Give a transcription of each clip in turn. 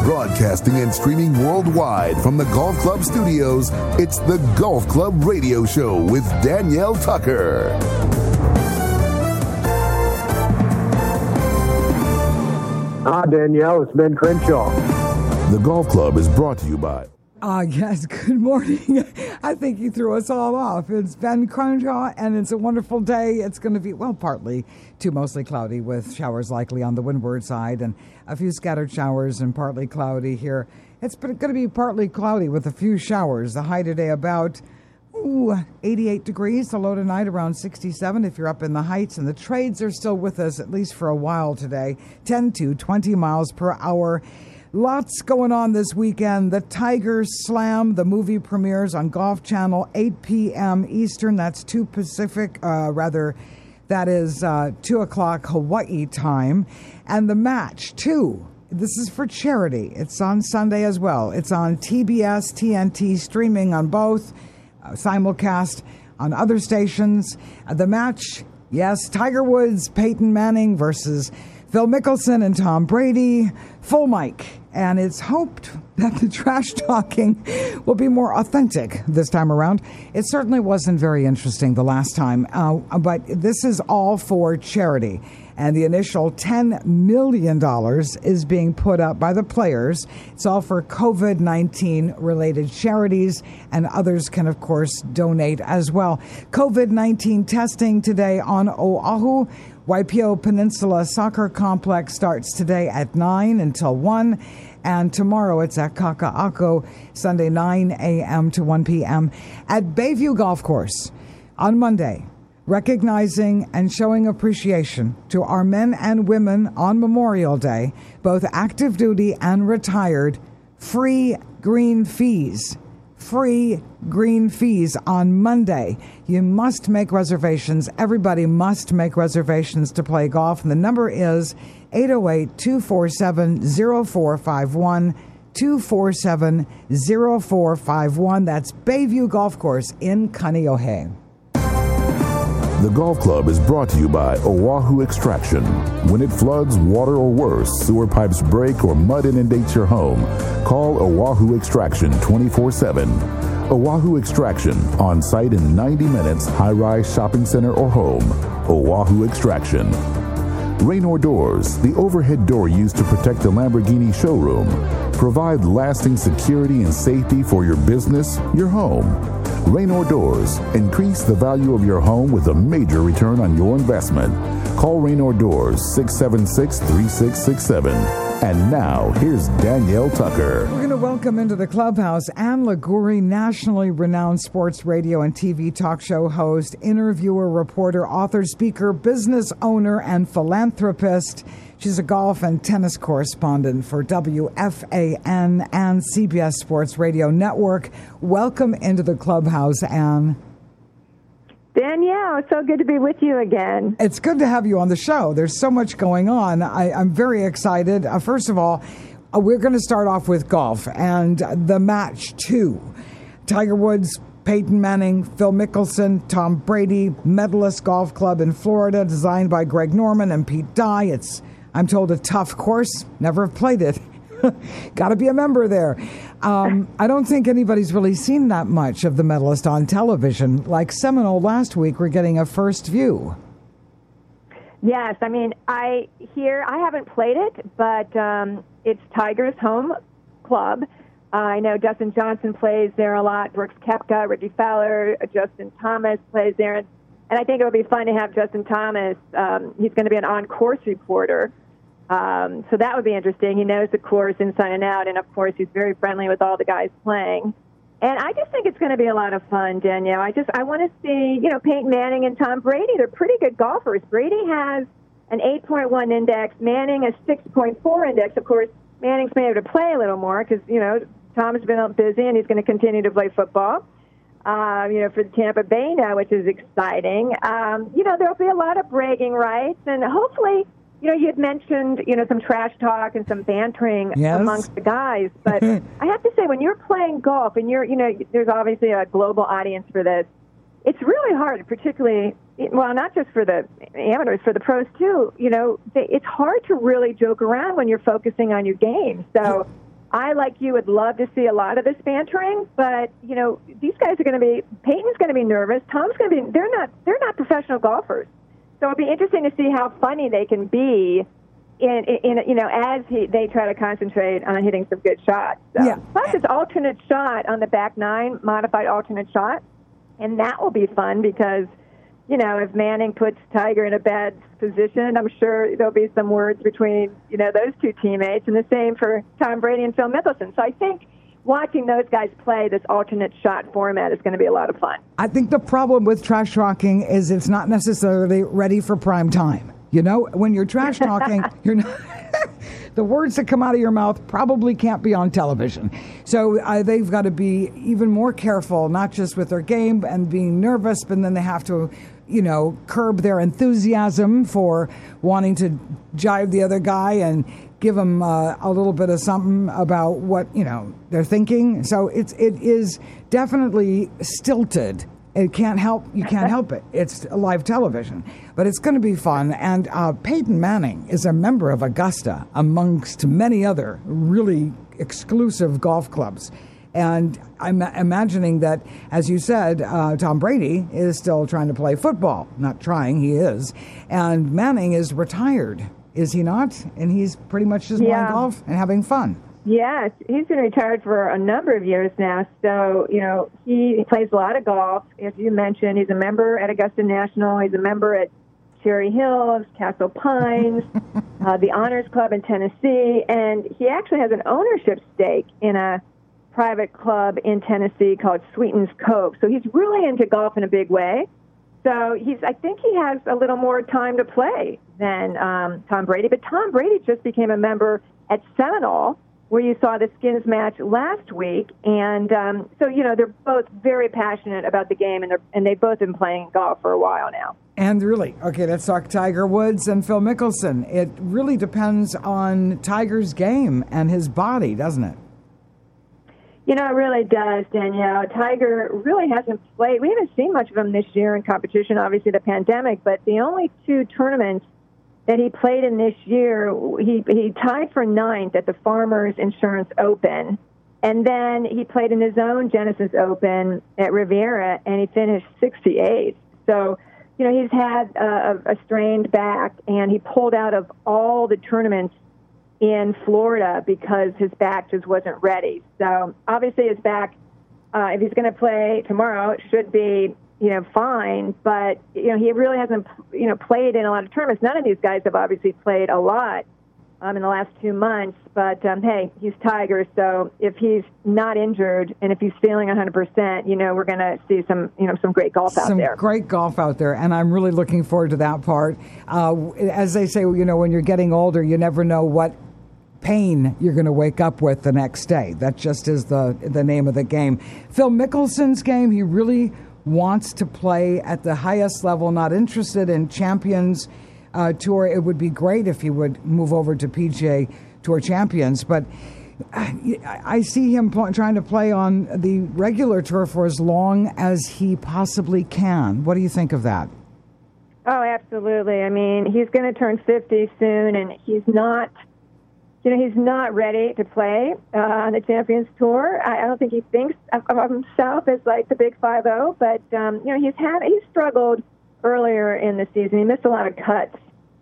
Broadcasting and streaming worldwide from the Golf Club studios, it's the Golf Club Radio Show with Danielle Tucker. Hi, Danielle. It's Ben Crenshaw. The Golf Club is brought to you by... Yes, good morning. I think you threw us all off. It's Ben Crenshaw, and it's a wonderful day. It's going to be, partly to mostly cloudy with showers likely on the windward side and a few scattered showers and partly cloudy here. It's going to be partly cloudy with a few showers. The high today about 88 degrees. The low tonight around 67 if you're up in the heights. And the trades are still with us, at least for a while today, 10 to 20 miles per hour. Lots going on this weekend. The Tiger Slam, the movie premieres on Golf Channel, 8 p.m. Eastern. That's 2 Pacific, that is 2 o'clock Hawaii time. And the match, too. This is for charity. It's on Sunday as well. It's on TBS, TNT, streaming on both, simulcast on other stations. The match, yes, Tiger Woods, Peyton Manning versus Phil Mickelson and Tom Brady, full mic. And it's hoped that the trash talking will be more authentic this time around. It certainly wasn't very interesting the last time, but this is all for charity. And the initial $10 million is being put up by the players. It's all for COVID-19 related charities, and others can, of course, donate as well. COVID-19 testing today on Oahu. Waipio Peninsula Soccer Complex starts today at 9 until 1. And tomorrow it's at Kaka'ako, Sunday 9 a.m. to 1 p.m. at Bayview Golf Course on Monday, recognizing and showing appreciation to our men and women on Memorial Day, both active duty and retired. Free green fees on Monday. You must make reservations. Everybody must make reservations to play golf. And the number is 808-247-0451, 247-0451. That's Bayview Golf Course in Kaneohe. The Golf Club is brought to you by Oahu Extraction. When it floods, water, or worse, sewer pipes break, or mud inundates your home, call Oahu Extraction 24/7. Oahu Extraction, on site in 90 minutes, high-rise shopping center or home. Oahu Extraction. Raynor Doors, the overhead door used to protect the Lamborghini showroom. Provide lasting security and safety for your business, your home. Raynor Doors, increase the value of your home with a major return on your investment. Call Raynor Doors, 676-3667. And now, here's Danielle Tucker. We're going to welcome into the clubhouse Ann Liguori, nationally renowned sports radio and TV talk show host, interviewer, reporter, author, speaker, business owner, and philanthropist. She's a golf and tennis correspondent for WFAN and CBS Sports Radio Network. Welcome into the clubhouse, Ann. Danielle, it's so good to be with you again. It's good to have you on the show. There's so much going on. I'm very excited. First of all, we're going to start off with golf and the match 2. Tiger Woods, Peyton Manning, Phil Mickelson, Tom Brady, Medalist Golf Club in Florida, designed by Greg Norman and Pete Dye. It's, I'm told, a tough course. Never have played it. Got to be a member there. I don't think anybody's really seen that much of the Medalist on television. Like Seminole last week, we're getting a first view. Yes, I mean, I haven't played it, but it's Tiger's home club. I know Dustin Johnson plays there a lot. Brooks Koepka, Ricky Fowler, Justin Thomas plays there. And I think it would be fun to have Justin Thomas. He's going to be an on-course reporter. So that would be interesting. He knows the course inside and out, and of course he's very friendly with all the guys playing. And I just think it's going to be a lot of fun, Danielle. I want to see, Peyton Manning and Tom Brady. They're pretty good golfers. Brady has an 8.1 index, Manning a 6.4 index. Of course, Manning's been able to play a little more because, Tom has been busy and he's going to continue to play football. For Tampa Bay now, which is exciting. There'll be a lot of bragging rights, and hopefully, you had mentioned, some trash talk and some bantering amongst the guys. But I have to say, when you're playing golf and there's obviously a global audience for this, it's really hard, particularly, not just for the amateurs, for the pros too. It's hard to really joke around when you're focusing on your game. So I, like you, would love to see a lot of this bantering, but, you know, these guys are going to be, Peyton's going to be nervous, Tom's going to be, they're not professional golfers. So it'll be interesting to see how funny they can be in you know, as they try to concentrate on hitting some good shots. So. Yeah. Plus, it's alternate shot on the back nine, modified alternate shot, and that will be fun because, you know, if Manning puts Tiger in a bad position, I'm sure there'll be some words between, you know, those two teammates, and the same for Tom Brady and Phil Mickelson. So I think watching those guys play this alternate shot format is going to be a lot of fun. I think the problem with trash talking is it's not necessarily ready for prime time. You know, when you're trash talking, you're not. The words that come out of your mouth probably can't be on television. So they've got to be even more careful, not just with their game and being nervous, but then they have to, you know, curb their enthusiasm for wanting to jive the other guy and give them a little bit of something about what, you know, they're thinking. So it is definitely stilted. You can't help it. It's live television. But it's going to be fun. And Peyton Manning is a member of Augusta, amongst many other really exclusive golf clubs. And I'm imagining that, as you said, Tom Brady is still trying to play football. Not trying, he is. And Manning is retired, is he not? And he's pretty much just playing golf and having fun. Yes, he's been retired for a number of years now. So, you know, he plays a lot of golf. As you mentioned, he's a member at Augusta National. He's a member at Cherry Hills, Castle Pines, the Honors Club in Tennessee. And he actually has an ownership stake in a private club in Tennessee called Sweetens Cove. So he's really into golf in a big way. So I think he has a little more time to play than Tom Brady. But Tom Brady just became a member at Seminole, where you saw the Skins match last week. And so, you know, they're both very passionate about the game, and they've both been playing golf for a while now. And really, okay, let's talk Tiger Woods and Phil Mickelson. It really depends on Tiger's game and his body, doesn't it? You know, it really does, Danielle. Tiger really hasn't played. We haven't seen much of him this year in competition, obviously the pandemic, but the only two tournaments that he played in this year, he tied for ninth at the Farmers Insurance Open, and then he played in his own Genesis Open at Riviera, and he finished 68th. So, you know, he's had a strained back, and he pulled out of all the tournaments in Florida because his back just wasn't ready. So, obviously, his back, if he's going to play tomorrow, it should be, you know, fine, but, you know, he really hasn't, you know, played in a lot of tournaments. None of these guys have obviously played a lot in the last 2 months, but, hey, he's Tiger, so if he's not injured and if he's feeling 100%, you know, we're going to see some, you know, some great golf out there. Some great golf out there, and I'm really looking forward to that part. As they say, you know, when you're getting older, you never know what pain you're going to wake up with the next day. That just is the name of the game. Phil Mickelson's game, he really wants to play at the highest level, not interested in Champions Tour. It would be great if he would move over to PGA Tour Champions, but I see him trying to play on the regular tour for as long as he possibly can. What do you think of that? Oh, absolutely. I mean, he's going to turn 50 soon, and he's not... You know, he's not ready to play on the Champions Tour. I don't think he thinks of himself as like the big 5-0, but, you know, he's struggled earlier in the season. He missed a lot of cuts.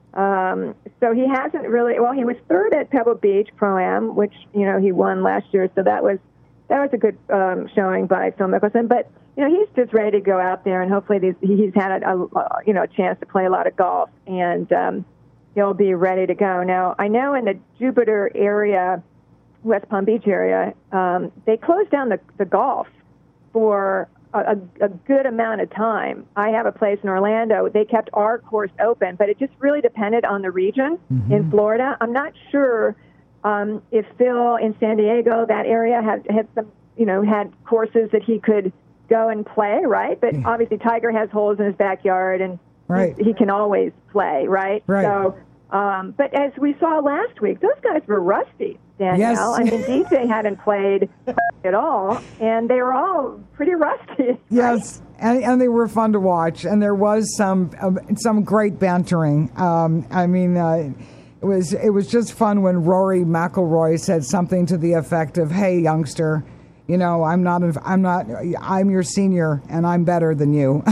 So he hasn't really, well, he was third at Pebble Beach Pro-Am, which, you know, he won last year. So that was a good showing by Phil Mickelson. But, you know, he's just ready to go out there, and hopefully he's had a chance to play a lot of golf. And, he'll be ready to go. Now, I know in the Jupiter area, West Palm Beach area, they closed down the golf for a good amount of time. I have a place in Orlando. They kept our course open, but it just really depended on the region in Florida. I'm not sure if Phil in San Diego, that area, had some, you know, had courses that he could go and play, right? But obviously Tiger has holes in his backyard, and he can always play, right? So, but as we saw last week, those guys were rusty, Danielle. Yes. I mean, DJ hadn't played at all, and they were all pretty rusty. Yes, and they were fun to watch, and there was some great bantering. I mean, It was just fun when Rory McIlroy said something to the effect of, "Hey, youngster, you know, I'm your senior, and I'm better than you."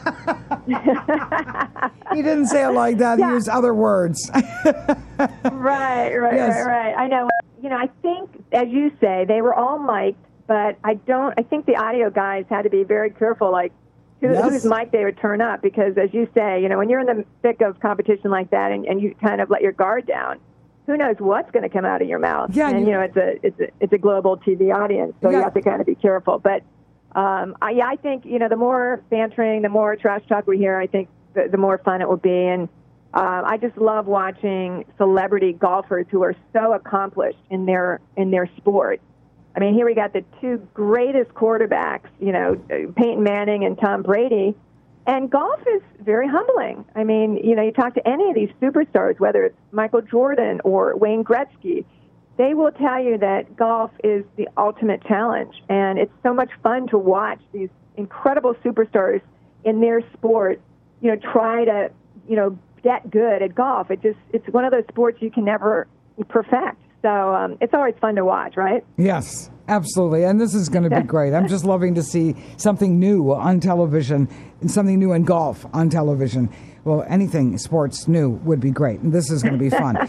He didn't say it like that. Yeah. He used other words. Right. Yes. I know. You know, I think, as you say, they were all mic'd, but I think the audio guys had to be very careful, like, whose mic they would turn up, because, as you say, you know, when you're in the thick of competition like that and you kind of let your guard down, who knows what's going to come out of your mouth? Yeah, and, you know, it's a global TV audience, so you have to kind of be careful. But, I think, you know, the more bantering, the more trash talk we hear, I think the more fun it will be. And I just love watching celebrity golfers who are so accomplished in their sport. I mean, here we got the two greatest quarterbacks, you know, Peyton Manning and Tom Brady, and golf is very humbling. I mean, you know, you talk to any of these superstars, whether it's Michael Jordan or Wayne Gretzky, they will tell you that golf is the ultimate challenge, and it's so much fun to watch these incredible superstars in their sport, you know, try to, you know, get good at golf. It's one of those sports you can never perfect. So it's always fun to watch, right? Yes, absolutely. And this is going to be great. I'm just loving to see something new on television and something new in golf on television. Well, anything sports new would be great. And this is going to be fun.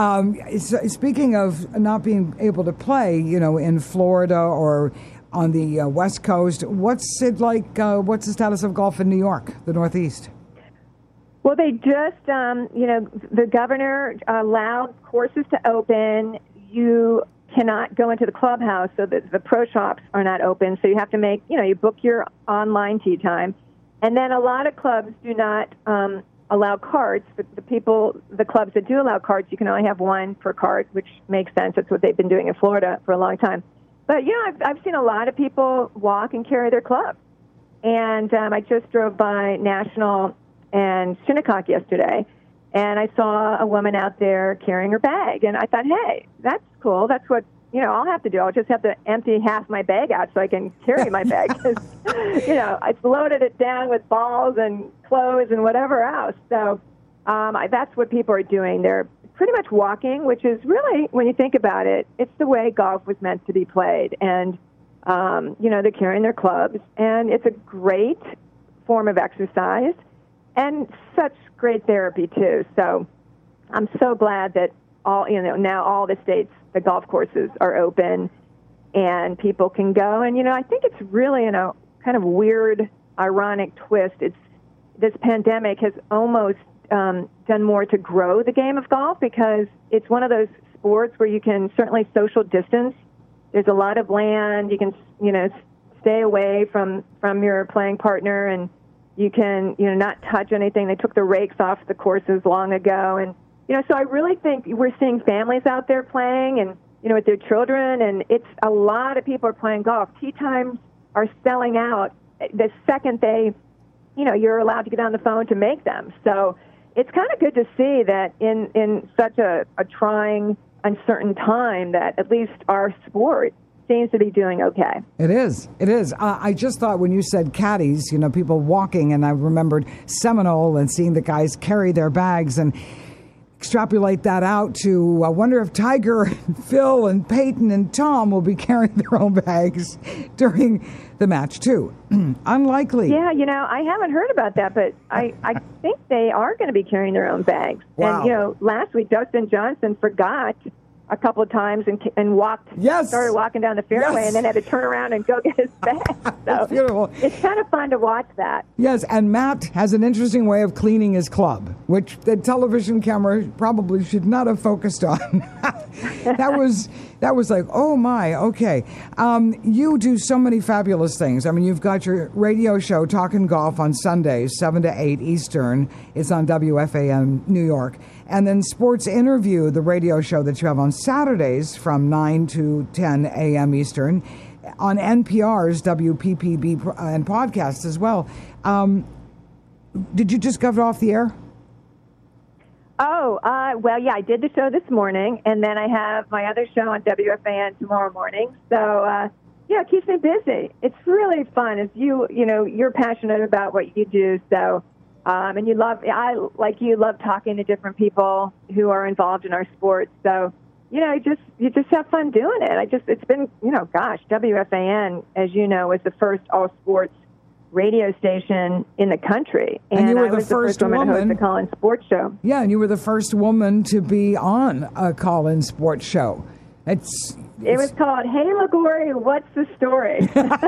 Speaking of not being able to play, you know, in Florida or on the West Coast, what's it like? What's the status of golf in New York, the Northeast? Well, they just, you know, the governor allowed courses to open. You cannot go into the clubhouse, so that the pro shops are not open. So you have to make, you know, you book your online tee time. And then a lot of clubs do not allow carts. The clubs that do allow carts, you can only have one per cart, which makes sense. That's what they've been doing in Florida for a long time. But, you know, I've seen a lot of people walk and carry their clubs. And I just drove by National and Shinnecock yesterday, and I saw a woman out there carrying her bag, and I thought, hey, that's cool. That's what, you know, I'll have to do. I'll just have to empty half my bag out so I can carry my bag. 'Cause, you know, I loaded it down with balls and clothes and whatever else. So that's what people are doing. They're pretty much walking, which is really, when you think about it, it's the way golf was meant to be played. And, you know, they're carrying their clubs, and it's a great form of exercise. And such great therapy, too. So I'm so glad that now all the states, the golf courses are open and people can go. And, you know, I think it's really in a kind of weird, ironic twist. This pandemic has almost done more to grow the game of golf, because it's one of those sports where you can certainly social distance. There's a lot of land. You can, you know, stay away from your playing partner, and you can, you know, not touch anything. They took the rakes off the courses long ago. And, you know, so I really think we're seeing families out there playing and, you know, with their children. And it's a lot of people are playing golf. Tee times are selling out the second you know, you're allowed to get on the phone to make them. So it's kind of good to see that in such a trying, uncertain time that at least our sport seems to be doing okay. It is. I just thought when you said caddies, you know, people walking, and I remembered Seminole and seeing the guys carry their bags, and extrapolate that out to, I wonder if Tiger and Phil and Peyton and Tom will be carrying their own bags during the match too. Unlikely. Yeah, you know, I haven't heard about that, but I think they are going to be carrying their own bags. Wow. And, you know, last week Dustin Johnson forgot a couple of times and walked, started walking down the fairway, and then had to turn around and go get his bag. So That's beautiful. It's kind of fun to watch that. Yes, and Matt has an interesting way of cleaning his club, which the television camera probably should not have focused on. That was like, oh my, okay. You do so many fabulous things. I mean, you've got your radio show, Talkin' Golf, on Sundays, 7 to 8 Eastern. It's on WFAN New York. And then Sports Interview, the radio show that you have on Saturdays from 9 to 10 a.m. Eastern, on NPR's WPPB and podcasts as well. Did you just get off the air? Oh, well, yeah, I did the show this morning, and then I have my other show on WFAN tomorrow morning. So, yeah, it keeps me busy. It's really fun. As you know, you're passionate about what you do, so And like you love talking to different people who are involved in our sports. So, you just have fun doing it. It's been, WFAN, as you know, was the first all sports radio station in the country. And you were I was the first woman to host a call-in sports show. Yeah, and you were the first woman to be on a call-in sports show. It was called Hey LaGorrie, What's the Story?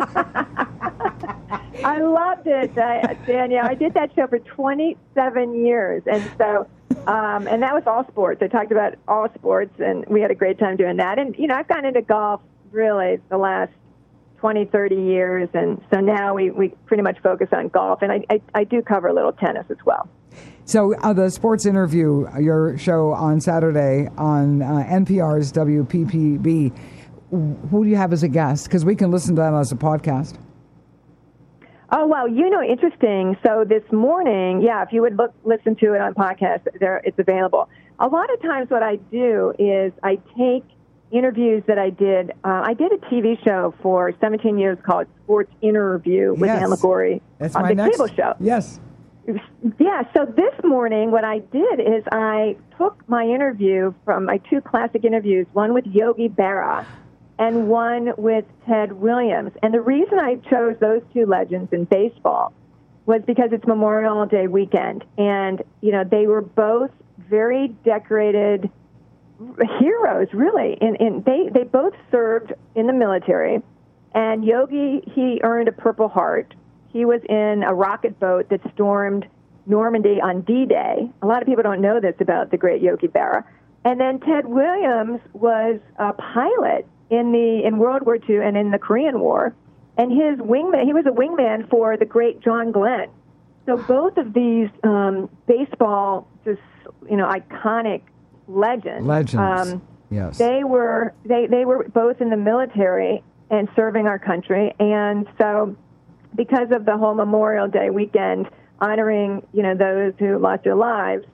I loved it, Danielle. I did that show for 27 years. And so, and that was all sports. I talked about all sports, and we had a great time doing that. And, I've gotten into golf really the last 20, 30 years. And so now we pretty much focus on golf. And I do cover a little tennis as well. So the sports interview, your show on Saturday on NPR's WPPB, who do you have as a guest? Because we can listen to that as a podcast. Oh, well, interesting. So this morning, if you would listen to it on podcast, it's available. A lot of times what I do is I take interviews that I did a TV show for 17 years called Sports Interview with Ann LaGorrie on the cable show. Yes. Yeah, so this morning what I did is I took my interview from my two classic interviews, one with Yogi Berra and one with Ted Williams. And the reason I chose those two legends in baseball was because it's Memorial Day weekend. And, they were both very decorated heroes, really. And they both served in the military. And Yogi, he earned a Purple Heart. He was in a rocket boat that stormed Normandy on D-Day. A lot of people don't know this about the great Yogi Berra. And then Ted Williams was a pilot in World War II and in the Korean War. And he was a wingman for the great John Glenn. So both of these baseball, iconic legends. Yes. They were both in the military and serving our country. And so because of the whole Memorial Day weekend, honoring, those who lost their lives,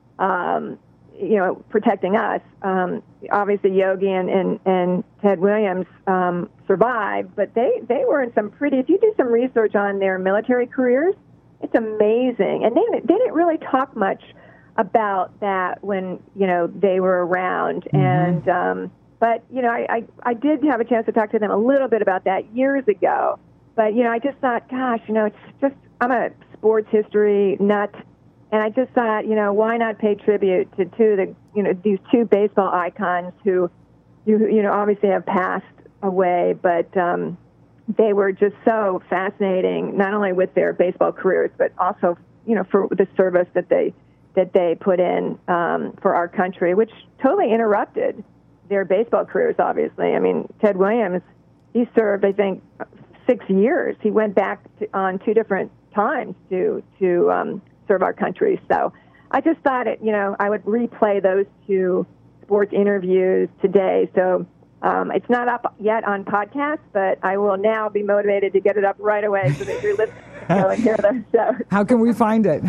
protecting us, obviously Yogi and Ted Williams survived, but they were in some if you do some research on their military careers, it's amazing. And they didn't really talk much about that when, they were around. Mm-hmm. And, but, I did have a chance to talk to them a little bit about that years ago. But, I just thought, gosh, it's just, I'm a sports history nut. And I just thought, why not pay tribute to these two baseball icons who, obviously have passed away, but they were just so fascinating, not only with their baseball careers, but also, for the service that they put in for our country, which totally interrupted their baseball careers, obviously. I mean, Ted Williams, he served, I think, 6 years. He went back on two different times to serve our country. So I just thought I would replay those two sports interviews today. So it's not up yet on podcast, but I will now be motivated to get it up right away so that your listeners can go and hear those shows. How can we find it?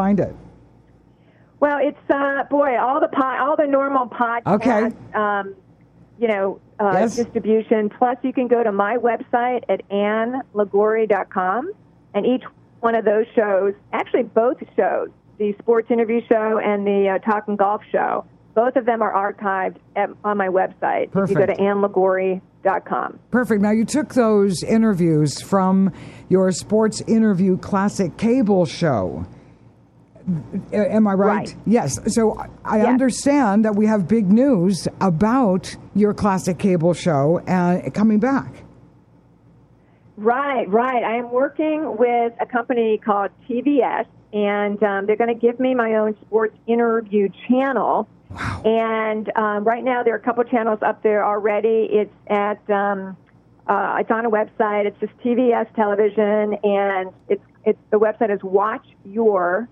Well, it's all the normal podcasts. Okay. Distribution. Plus, you can go to my website at AnnLaGorrie.com, and each one of those shows, actually both shows, the sports interview show and the Talkin' Golf show, both of them are archived on my website. Perfect. If you go to AnnLaGorrie.com. Perfect. Now, you took those interviews from your Sports Interview Classic cable show. Am I right? Yes. So I understand that we have big news about your classic cable show coming back. Right. I am working with a company called TVS, and they're going to give me my own sports interview channel. Wow. And right now there are a couple channels up there already. It's at it's on a website. It's just TVS Television, and it's the website is watchyour.tv,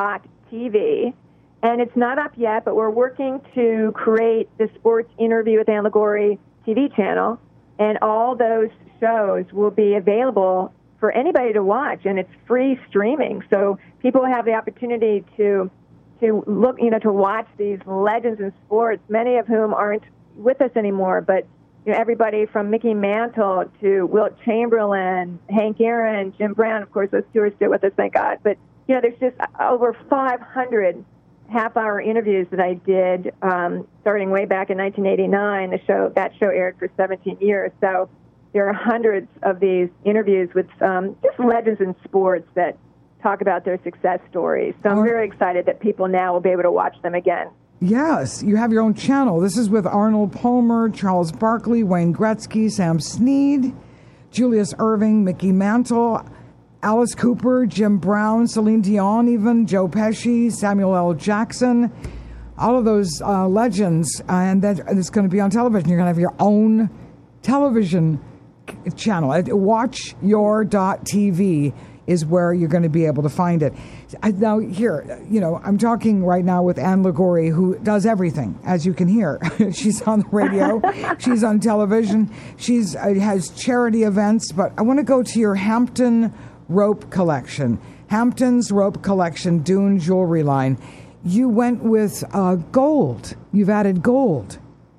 and it's not up yet, but we're working to create the Sports Interview with Ann LaGorrie TV channel, and all those shows will be available for anybody to watch, and it's free streaming, so people have the opportunity to look, to watch these legends in sports, many of whom aren't with us anymore, but everybody from Mickey Mantle to Wilt Chamberlain, Hank Aaron, Jim Brown, of course, those two are still with us, thank God, but there's just over 500 half-hour interviews that I did starting way back in 1989. That show aired for 17 years. So there are hundreds of these interviews with just legends in sports that talk about their success stories. So I'm very excited that people now will be able to watch them again. Yes, you have your own channel. This is with Arnold Palmer, Charles Barkley, Wayne Gretzky, Sam Snead, Julius Erving, Mickey Mantle, Alice Cooper, Jim Brown, Celine Dion even, Joe Pesci, Samuel L. Jackson, all of those legends. And it's going to be on television. You're going to have your own television channel. WatchYour.tv is where you're going to be able to find it. Now, here, I'm talking right now with Anne Liguori, who does everything, as you can hear. She's on the radio. She's on television. She's has charity events. But I want to go to your Hampton Rope Collection. Hampton's Rope Collection, Dune Jewelry line. You went with gold. You've added gold.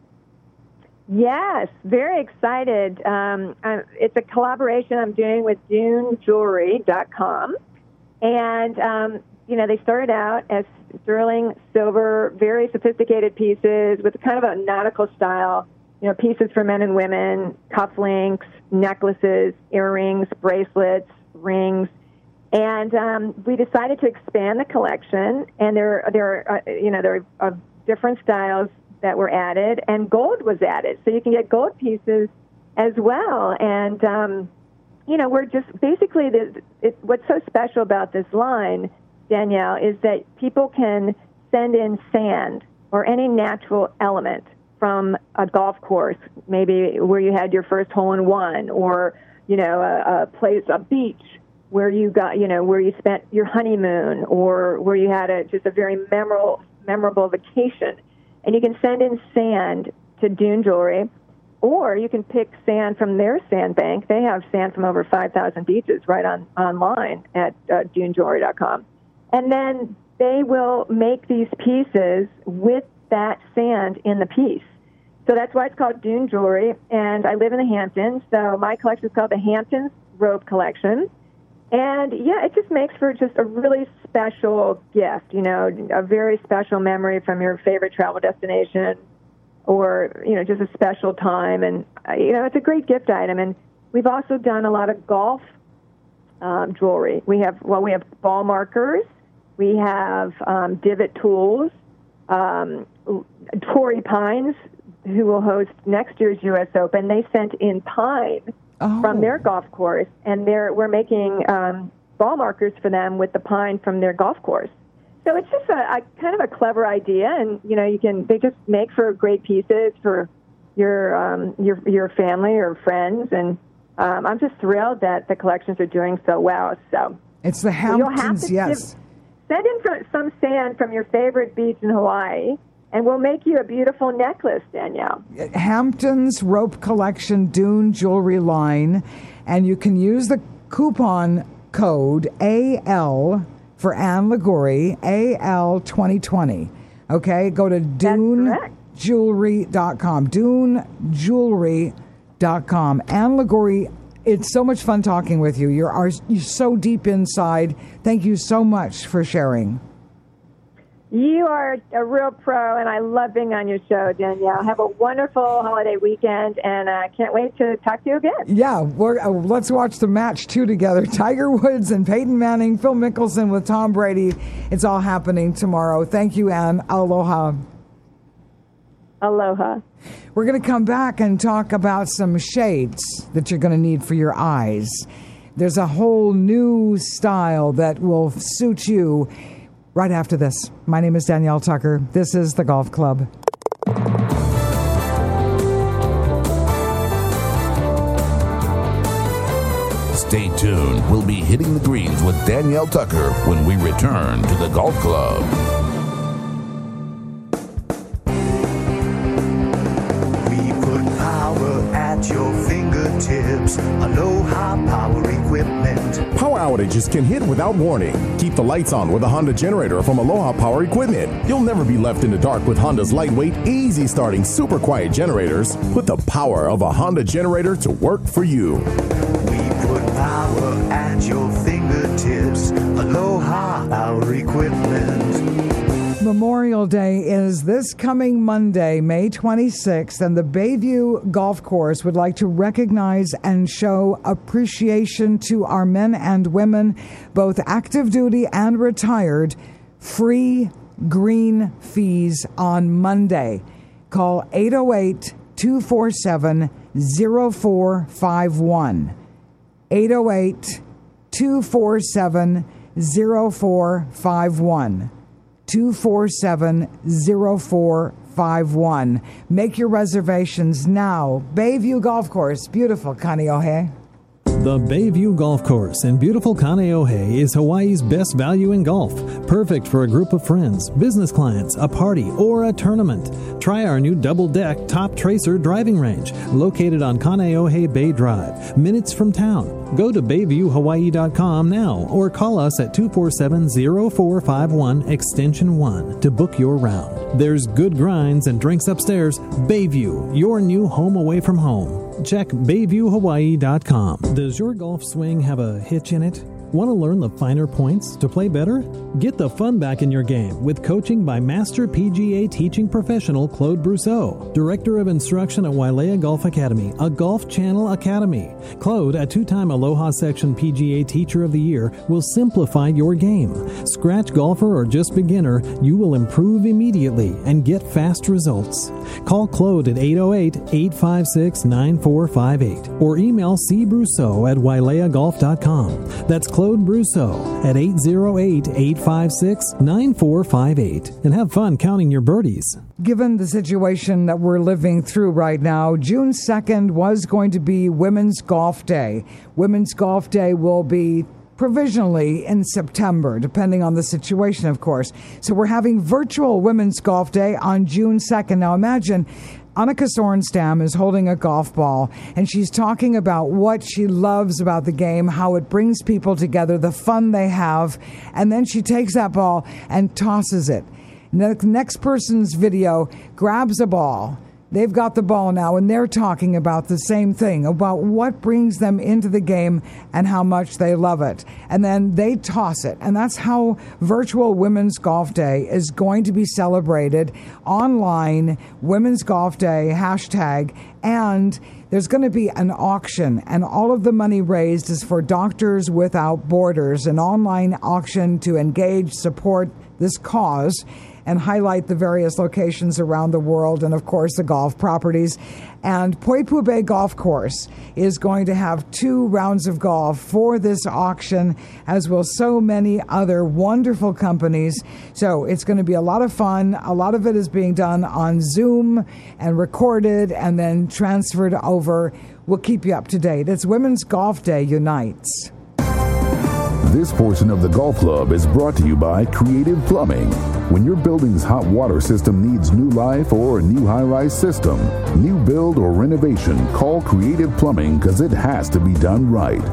Yes, very excited. It's a collaboration I'm doing with DuneJewelry.com. And, they started out as sterling silver, very sophisticated pieces with kind of a nautical style, pieces for men and women, cufflinks, necklaces, earrings, bracelets, rings. And we decided to expand the collection, and there are different styles that were added, and gold was added. So you can get gold pieces as well. And, we're just basically, what's so special about this line, Danielle, is that people can send in sand or any natural element from a golf course, maybe where you had your first hole-in-one, or, a place, a beach, where you got, where you spent your honeymoon, or where you had just a very memorable vacation. And you can send in sand to Dune Jewelry, or you can pick sand from their sand bank. They have sand from over 5,000 beaches right online at DuneJewelry.com. And then they will make these pieces with that sand in the piece. So that's why it's called Dune Jewelry. And I live in the Hamptons, so my collection is called the Hamptons Rope Collection. And, it just makes for just a really special gift, a very special memory from your favorite travel destination, or, just a special time. And, it's a great gift item. And we've also done a lot of golf jewelry. We have ball markers. We have divot tools. Torrey Pines, who will host next year's U.S. Open, they sent in pine from their golf course, and we're making ball markers for them with the pine from their golf course. So it's just a kind of a clever idea, and they just make for great pieces for your family or friends, and I'm just thrilled that the collections are doing so well. So it's the Hamptons, yes. Send in some sand from your favorite beach in Hawaii, and we'll make you a beautiful necklace, Danielle. Hampton's Rope Collection Dune Jewelry line, and you can use the coupon code AL for Anne Liguori, AL 2020. Okay, go to DuneJewelry.com. DuneJewelry.com. Anne Liguori, it's so much fun talking with you. You're so deep inside. Thank you so much for sharing. You are a real pro, and I love being on your show, Danielle. Have a wonderful holiday weekend, and I can't wait to talk to you again. Yeah, let's watch the match, too, together. Tiger Woods and Peyton Manning, Phil Mickelson with Tom Brady. It's all happening tomorrow. Thank you, Anne. Aloha. Aloha. We're going to come back and talk about some shades that you're going to need for your eyes. There's a whole new style that will suit you. Right after this. My name is Danielle Tucker. This is The Golf Club. Stay tuned. We'll be hitting the greens with Danielle Tucker when we return to The Golf Club. We put power at your fingertips. Aloha Power Equipment. Power outages can hit without warning. Keep the lights on with a Honda generator from Aloha Power Equipment. You'll never be left in the dark with Honda's lightweight, easy starting, super quiet generators. Put the power of a Honda generator to work for you. We put power at your fingertips. fingertips. Aloha Power Equipment. Memorial Day is this coming Monday, May 26th, and the Bayview Golf Course would like to recognize and show appreciation to our men and women, both active duty and retired. Free green fees on Monday. Call 808-247-0451. 808-247-0451. 247-0451. Make your reservations now. Bayview Golf Course, beautiful Kaneohe. The Bayview Golf Course in beautiful Kaneohe is Hawaii's best value in golf. Perfect for a group of friends, business clients, a party, or a tournament. Try our new double-deck Top Tracer driving range, located on Kaneohe Bay Drive, minutes from town. Go to BayviewHawaii.com now or call us at 247-0451 extension 1 to book your round. There's good grinds and drinks upstairs. Bayview, your new home away from home. Check BayviewHawaii.com. Does your golf swing have a hitch in it? Want to learn the finer points to play better? Get the fun back in your game with coaching by Master PGA teaching professional Claude Brousseau, Director of Instruction at Wailea Golf Academy, a Golf Channel academy. Claude, a two-time Aloha Section PGA Teacher of the Year, will simplify your game. Scratch golfer or just beginner, you will improve immediately and get fast results. Call Claude at 808-856-9458 or email cbrousseau@waileagolf.com. That's Claude Brousseau at 808-856-9458. And have fun counting your birdies. Given the situation that we're living through right now, June 2nd was going to be Women's Golf Day. Women's Golf Day will be provisionally in September, depending on the situation, of course. So we're having virtual Women's Golf Day on June 2nd. Now imagine Annika Sorenstam is holding a golf ball, and she's talking about what she loves about the game, how it brings people together, the fun they have, and then she takes that ball and tosses it. The next person's video grabs a ball. They've got the ball now, and they're talking about the same thing, about what brings them into the game and how much they love it. And then they toss it. And that's how Virtual Women's Golf Day is going to be celebrated online, Women's Golf Day, hashtag, and there's going to be an auction, and all of the money raised is for Doctors Without Borders, an online auction to engage, support this cause, and highlight the various locations around the world and, of course, the golf properties. And Poipu Bay Golf Course is going to have 2 rounds of golf for this auction, as will so many other wonderful companies. So it's going to be a lot of fun. A lot of it is being done on Zoom and recorded and then transferred over. We'll keep you up to date. It's Women's Golf Day Unites. This portion of the Golf Club is brought to you by Creative Plumbing. When your building's hot water system needs new life or a new high-rise system, new build or renovation, call Creative Plumbing because it has to be done right.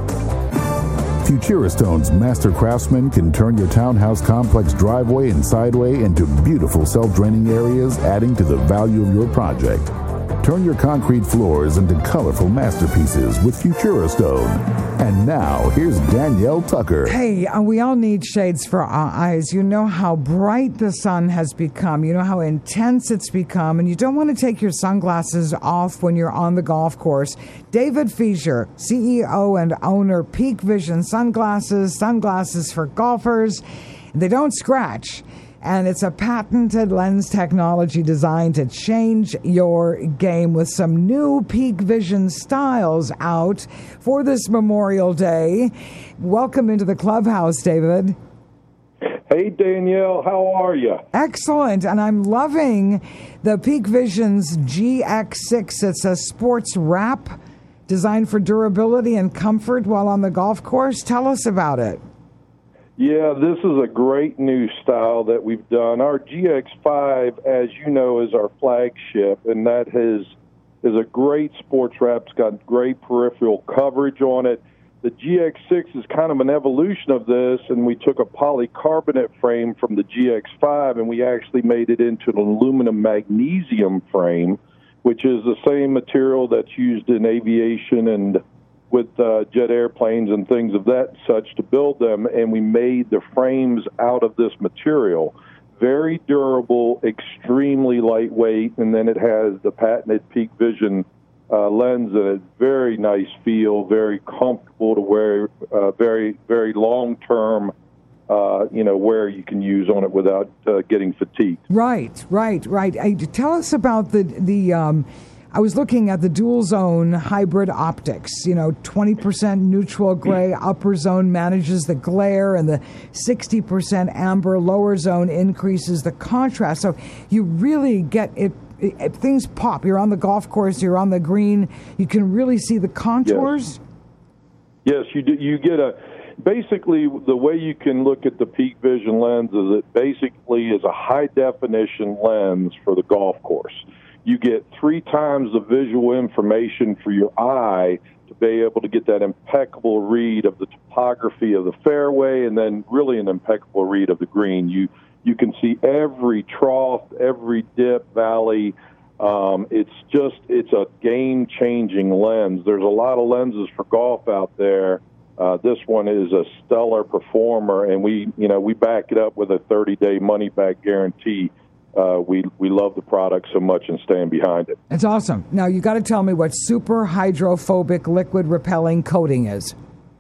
Futuristone's master craftsmen can turn your townhouse complex driveway and sideway into beautiful self-draining areas, adding to the value of your project. Turn your concrete floors into colorful masterpieces with Futuristone. And now, here's Danielle Tucker. Hey, we all need shades for our eyes. You know how bright the sun has become. You know how intense it's become. And you don't want to take your sunglasses off when you're on the golf course. David Feaser, CEO and owner, Peak Vision sunglasses for golfers. They don't scratch. And it's a patented lens technology designed to change your game with some new Peak Vision styles out for this Memorial Day. Welcome into the clubhouse, David. Hey, Danielle, how are you? Excellent, and I'm loving the Peak Vision's GX6. It's a sports wrap designed for durability and comfort while on the golf course. Tell us about it. Yeah, this is a great new style that we've done. Our GX5, as you know, is our flagship, and that is a great sports wrap. It's got great peripheral coverage on it. The GX6 is kind of an evolution of this, and we took a polycarbonate frame from the GX5, and we actually made it into an aluminum magnesium frame, which is the same material that's used in aviation and jet airplanes and things of that such to build them, and we made the frames out of this material. Very durable, extremely lightweight, and then it has the patented Peak Vision lens and a very nice feel, very comfortable to wear, very, very long-term, wear you can use on it without getting fatigued. Right. Tell us about the I was looking at the dual zone hybrid optics, 20% neutral gray upper zone manages the glare, and the 60% amber lower zone increases the contrast. So you really get it. Things pop. You're on the golf course, you're on the green, you can really see the contours. Yes, you do. You get basically the way you can look at the Peak Vision lens is it basically is a high definition lens for the golf course. You get 3 times the visual information for your eye to be able to get that impeccable read of the topography of the fairway, and then really an impeccable read of the green. You can see every trough, every dip, valley. It's a game-changing lens. There's a lot of lenses for golf out there. This one is a stellar performer, and we back it up with a 30-day money-back guarantee. We love the product so much and stand behind it. It's awesome. Now, you got to tell me what super hydrophobic liquid repelling coating is.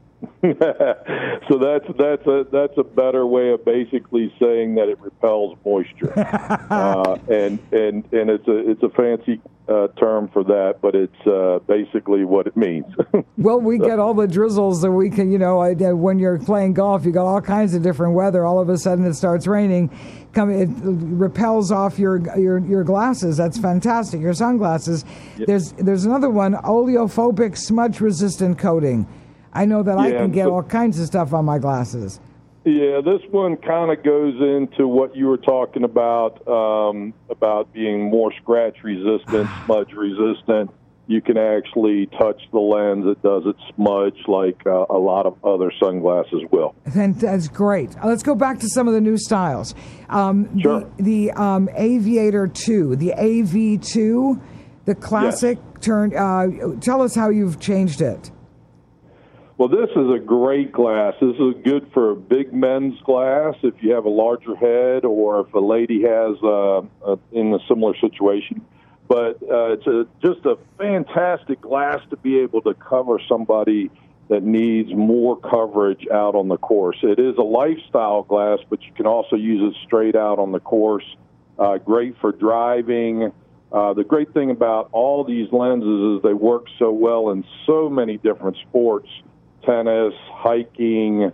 So that's a better way of basically saying that it repels moisture, and it's a fancy term for that, but it's basically what it means. Well, we get all the drizzles that we can, when you're playing golf, you got all kinds of different weather. All of a sudden, it starts raining. It repels off your glasses. That's fantastic. Your sunglasses. Yep. There's another one, oleophobic smudge resistant coating. I know that I can get all kinds of stuff on my glasses. Yeah, this one kind of goes into what you were talking about being more scratch resistant, smudge resistant. You can actually touch the lens. It doesn't smudge like a lot of other sunglasses will. That's great. Let's go back to some of the new styles. Sure. The Aviator 2, the AV2, the classic turn. Tell us how you've changed it. Well, this is a great glass. This is good for a big men's glass if you have a larger head or if a lady has in a similar situation. But it's just a fantastic glass to be able to cover somebody that needs more coverage out on the course. It is a lifestyle glass, but you can also use it straight out on the course. Great for driving. The great thing about all these lenses is they work so well in so many different sports. Tennis, hiking,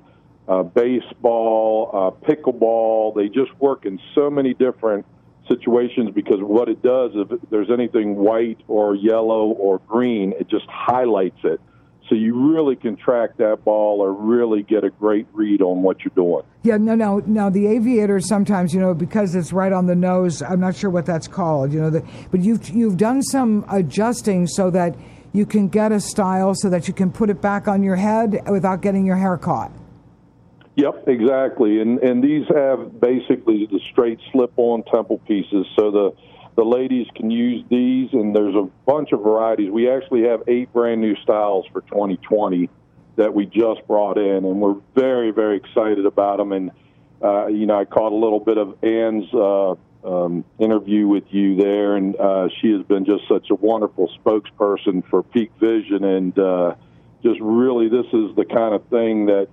baseball, pickleball. They just work in so many different situations because what it does, if there's anything white or yellow or green, it just highlights it. So you really can track that ball or really get a great read on what you're doing. Yeah, no. The Aviator sometimes, because it's right on the nose, I'm not sure what that's called, but you've done some adjusting so that you can get a style so that you can put it back on your head without getting your hair caught. Yep, exactly. And these have basically the straight slip-on temple pieces, so the ladies can use these, and there's a bunch of varieties. We actually have 8 brand new styles for 2020 that we just brought in, and we're very, very excited about them. And, I caught a little bit of Ann's interview with you there, and she has been just such a wonderful spokesperson for Peak Vision, and just really this is the kind of thing that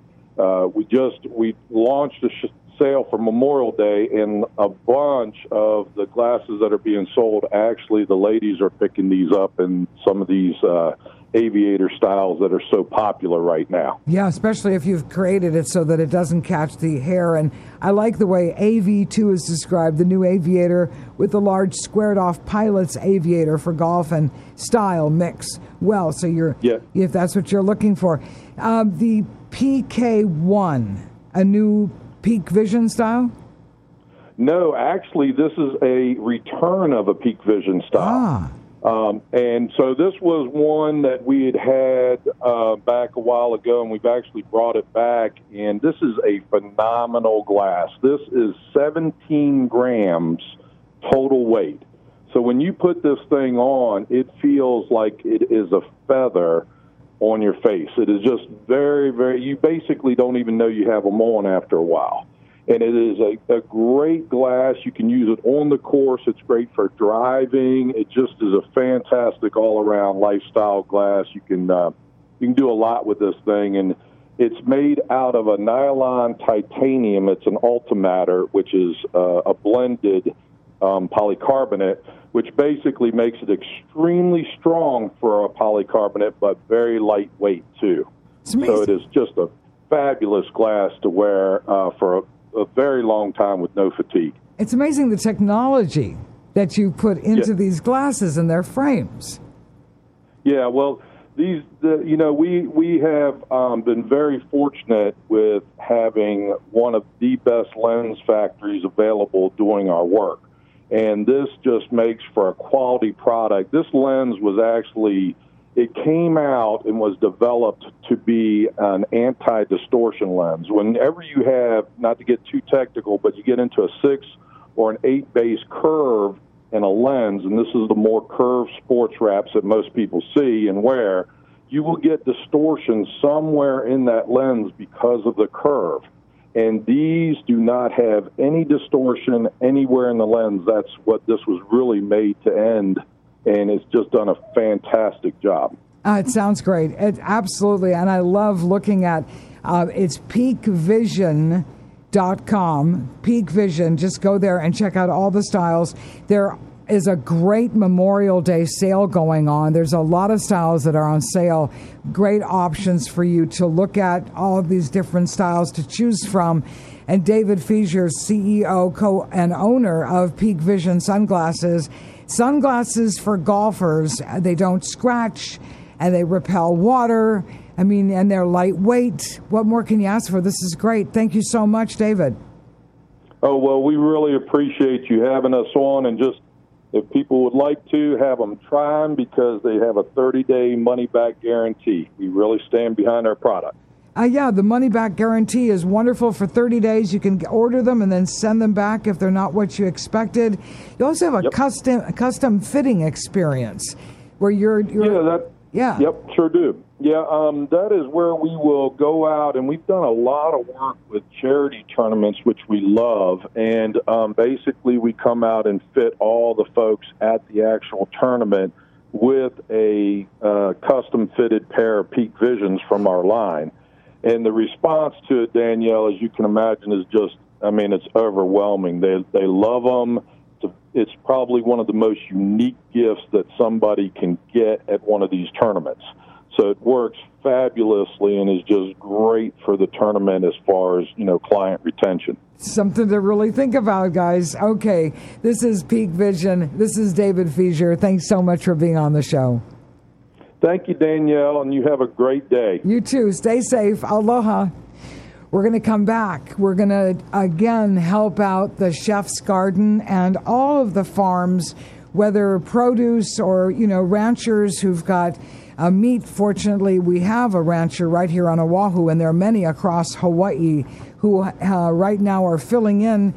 we launched a sale for Memorial Day, and a bunch of the glasses that are being sold, actually the ladies are picking these up in some of these Aviator styles that are so popular right now. Yeah, especially if you've created it so that it doesn't catch the hair. And I like the way AV2 is described, the new Aviator with the large squared-off Pilot's Aviator for golf and style mix. Well, so if that's what you're looking for. The PK1, a new Peak Vision style? No, actually, this is a return of a Peak Vision style. And so this was one that we had back a while ago, and we've actually brought it back, and this is a phenomenal glass. This is 17 grams total weight. So when you put this thing on, it feels like it is a feather, on your face. It is just very, very, you basically don't even know you have them on after a while. And it is a great glass. You can use it on the course. It's great for driving. It just is a fantastic all-around lifestyle glass. You can do a lot with this thing, and it's made out of a nylon titanium. It's an Ultimatter, which is a blended polycarbonate, which basically makes it extremely strong for a polycarbonate, but very lightweight too. So it is just a fabulous glass to wear for a very long time with no fatigue. It's amazing the technology that you put into these glasses and their frames. Yeah, well, we have been very fortunate with having one of the best lens factories available doing our work. And this just makes for a quality product. This lens was actually, it came out and was developed to be an anti-distortion lens. Whenever you have, not to get too technical, but you get into a 6 or an 8 base curve in a lens, and this is the more curved sports wraps that most people see and wear, you will get distortion somewhere in that lens because of the curve. And these do not have any distortion anywhere in the lens. That's what this was really made to end, and it's just done a fantastic job. It sounds great. Absolutely, and I love looking at it's peakvision.com. Peak Vision. Just go there and check out all the styles. There is a great Memorial Day sale going on. There's a lot of styles that are on sale. Great options for you to look at, all of these different styles to choose from. And David Feaser, CEO and owner of Peak Vision Sunglasses. Sunglasses for golfers. They don't scratch and they repel water. I mean, and they're lightweight. What more can you ask for? This is great. Thank you so much, David. Oh, well, we really appreciate you having us on, and just if people would like to, have them try them because they have a 30-day money-back guarantee. We really stand behind our product. The money-back guarantee is wonderful for 30 days. You can order them and then send them back if they're not what you expected. You also have a custom fitting experience where you're Yep, sure do. Yeah, that is where we will go out, and we've done a lot of work with charity tournaments, which we love, and basically we come out and fit all the folks at the actual tournament with a custom-fitted pair of Peak Visions from our line. And the response to it, Danielle, as you can imagine, is just, it's overwhelming. They love them. It's probably one of the most unique gifts that somebody can get at one of these tournaments. So it works fabulously and is just great for the tournament as far as, client retention. Something to really think about, guys. Okay, this is Peak Vision. This is David Feaser. Thanks so much for being on the show. Thank you, Danielle, and you have a great day. You too. Stay safe. Aloha. We're going to come back. We're going to, again, help out the Chef's Garden and all of the farms, whether produce or, ranchers who've got meat. Fortunately, we have a rancher right here on Oahu, and there are many across Hawaii who right now are filling in.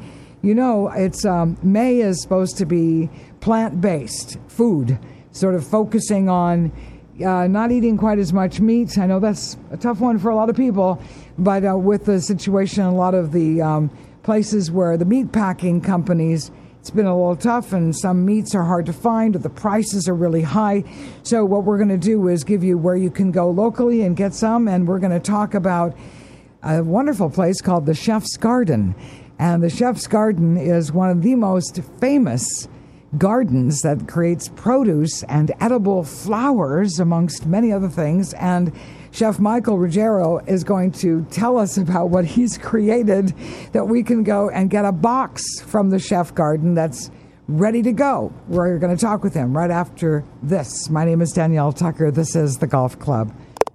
It's May is supposed to be plant-based food, sort of focusing on not eating quite as much meat. I know that's a tough one for a lot of people, but with the situation, a lot of the places where the meat packing companies, it's been a little tough, and some meats are hard to find, or the prices are really high. So what we're going to do is give you where you can go locally and get some, and we're going to talk about a wonderful place called the Chef's Garden. And the Chef's Garden is one of the most famous gardens that creates produce and edible flowers, amongst many other things. And Chef Michael Ruggiero is going to tell us about what he's created, that we can go and get a box from the Chef Garden that's ready to go. We're going to talk with him right after this. My name is Danielle Tucker. This is The Golf Club.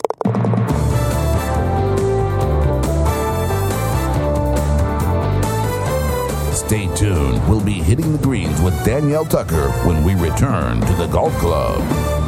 Stay tuned. We'll be hitting the greens with Danielle Tucker when we return to the Golf Club.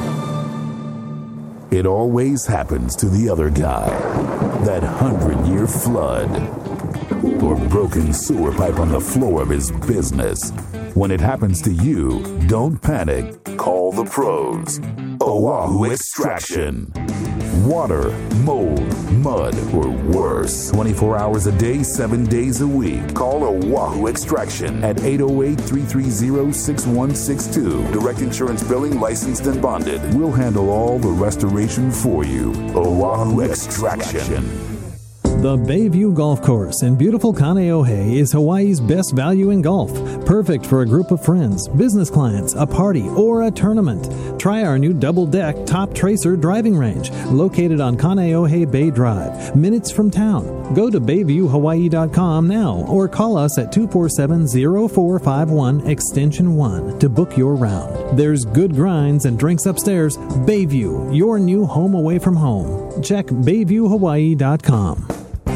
It always happens to the other guy. That 100-year flood. Or broken sewer pipe on the floor of his business. When it happens to you, don't panic. Call the pros. Oahu Extraction. water, mold, mud, or worse. 24 hours a day, 7 days a week. Call Oahu Extraction at 808-330-6162. Direct insurance billing, licensed and bonded. We'll handle all the restoration for you. Oahu Extraction. The Bayview Golf Course in beautiful Kaneohe is Hawaii's best value in golf. Perfect for a group of friends, business clients, a party, or a tournament. Try our new double-deck Top Tracer driving range, located on Kaneohe Bay Drive, minutes from town. Go to BayviewHawaii.com now or call us at 247-0451 extension 1 to book your round. There's good grinds and drinks upstairs. Bayview, your new home away from home. Check BayviewHawaii.com.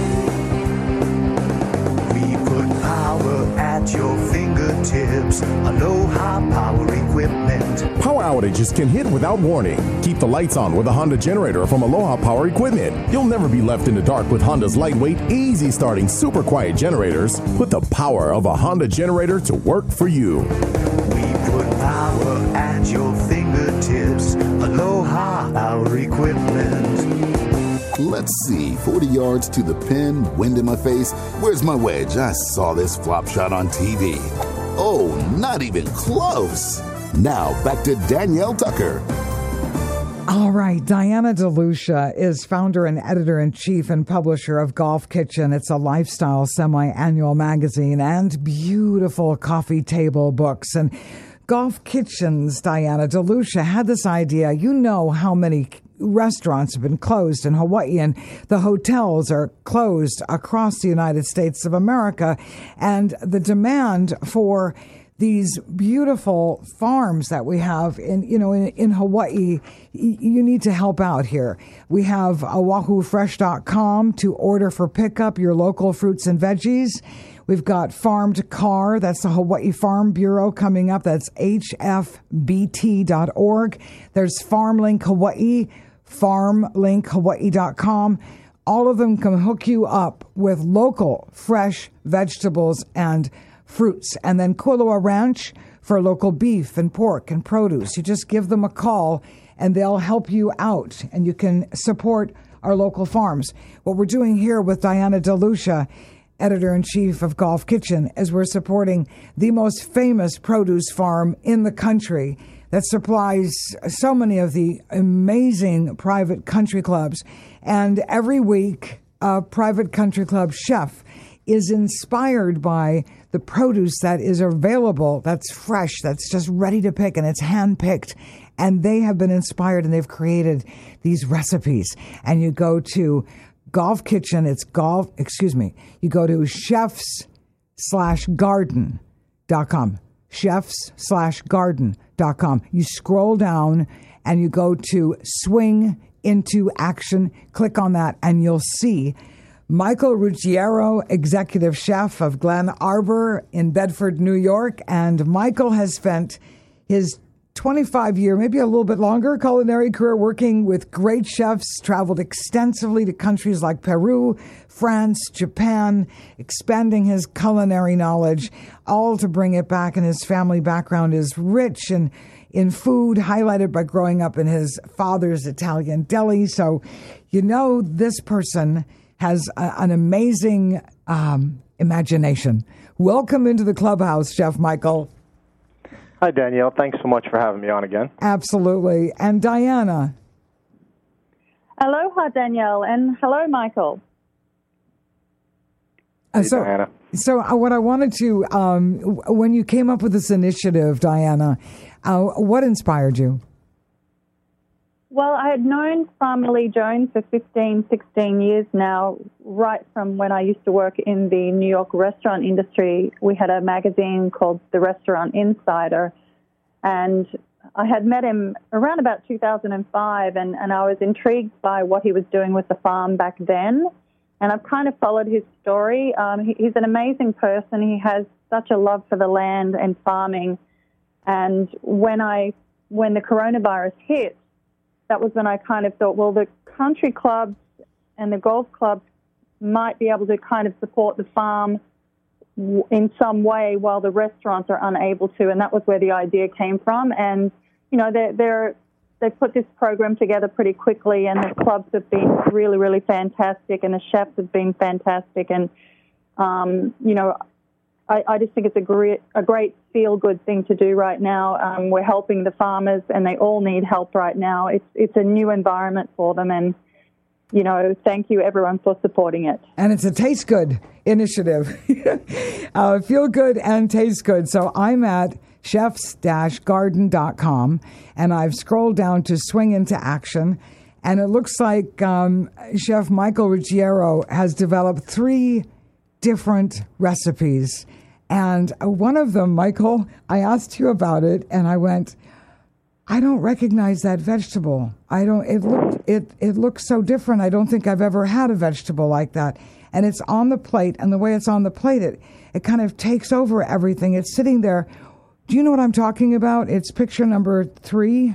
At your fingertips, Aloha Power Equipment. Power outages can hit without warning. Keep the lights on with a Honda generator from Aloha Power Equipment. You'll never be left in the dark with Honda's lightweight, easy starting, super quiet generators. Put the power of a Honda generator to work for you. We put power at your fingertips, Aloha Power Equipment. Let's see, 40 yards to the pin, wind in my face. Where's my wedge? I saw this flop shot on TV. Oh, not even close. Now, back to Danielle Tucker. All right, Diana DeLucia is founder and editor-in-chief and publisher of Golf Kitchen. It's a lifestyle semi-annual magazine and beautiful coffee table books. And Golf Kitchen's Diana DeLucia had this idea. You know how many restaurants have been closed in Hawaii, and the hotels are closed across the United States of America. And the demand for these beautiful farms that we have in Hawaii, you need to help out here. We have OahuFresh.com to order for pickup your local fruits and veggies. We've got Farm to Car. That's the Hawaii Farm Bureau coming up. That's hfbt.org. There's FarmLink Hawaii, farmlinkhawaii.com. All of them can hook you up with local fresh vegetables and fruits. And then Kualoa Ranch for local beef and pork and produce. You just give them a call and they'll help you out and you can support our local farms. What we're doing here with Diana DeLucia, editor-in-chief of Golf Kitchen, is we're supporting the most famous produce farm in the country that supplies so many of the amazing private country clubs. And every week, a private country club chef is inspired by the produce that is available, that's fresh, that's just ready to pick, and it's hand-picked. And they have been inspired, and they've created these recipes. And you go to Golf Kitchen, you go to chefs/garden.com. chefs/garden.com. You scroll down and you go to Swing into Action. Click on that and you'll see Michael Ruggiero, executive chef of Glen Arbor in Bedford, New York. And Michael has spent his 25-year, maybe a little bit longer, culinary career working with great chefs, traveled extensively to countries like Peru, France, Japan, expanding his culinary knowledge, all to bring it back. And his family background is rich in food, highlighted by growing up in his father's Italian deli. So, this person has an amazing imagination. Welcome into the clubhouse, Chef Michael. Hi, Danielle. Thanks so much for having me on again. Absolutely. And Diana. Aloha, Danielle, and hello, Michael. Diana. So what I wanted to, when you came up with this initiative, Diana, what inspired you? Well, I had known Farmer Lee Jones for 15, 16 years now, right from when I used to work in the New York restaurant industry. We had a magazine called The Restaurant Insider, and I had met him around about 2005, and I was intrigued by what he was doing with the farm back then, and I've kind of followed his story. He's an amazing person. He has such a love for the land and farming, and when the coronavirus hit, that was when I kind of thought, well, the country clubs and the golf clubs might be able to kind of support the farm in some way while the restaurants are unable to. And that was where the idea came from. And, they're they've put this program together pretty quickly, and the clubs have been really, really fantastic, and the chefs have been fantastic. And, you know, I just think it's a great feel-good thing to do right now. We're helping the farmers, and they all need help right now. It's a new environment for them, and, you know, thank you, everyone, for supporting it. And it's a taste good initiative. Feel good and taste good. So I'm at chefs-garden.com, and I've scrolled down to Swing into Action, and it looks like Chef Michael Ruggiero has developed 3 different recipes. And one of them, Michael, I asked you about it, and I went, I don't recognize that vegetable. It looks so different. I don't think I've ever had a vegetable like that. And it's on the plate, and the way it's on the plate, it kind of takes over everything. It's sitting there. Do you know what I'm talking about? It's picture number 3.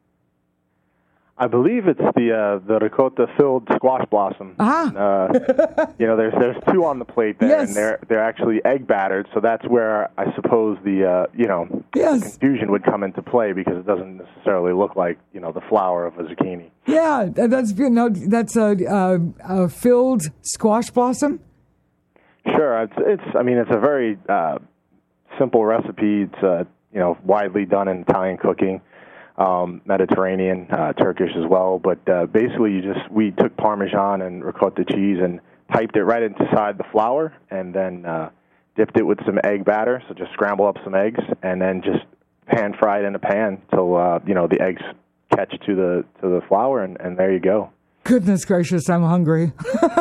I believe it's the ricotta-filled squash blossom. You know, there's 2 on the plate there, yes. And they're actually egg battered. So that's where I suppose the yes. confusion would come into play, because it doesn't necessarily look like, you know, the flower of a zucchini. Yeah, that's that's a filled squash blossom. Sure, it's a very simple recipe. It's widely done in Italian cooking. Mediterranean, Turkish as well, but basically we took Parmesan and ricotta cheese and piped it right inside the flour, and then dipped it with some egg batter. So just scramble up some eggs, and then just pan fry it in a pan till the eggs catch to the flour, and there you go. Goodness gracious, I'm hungry.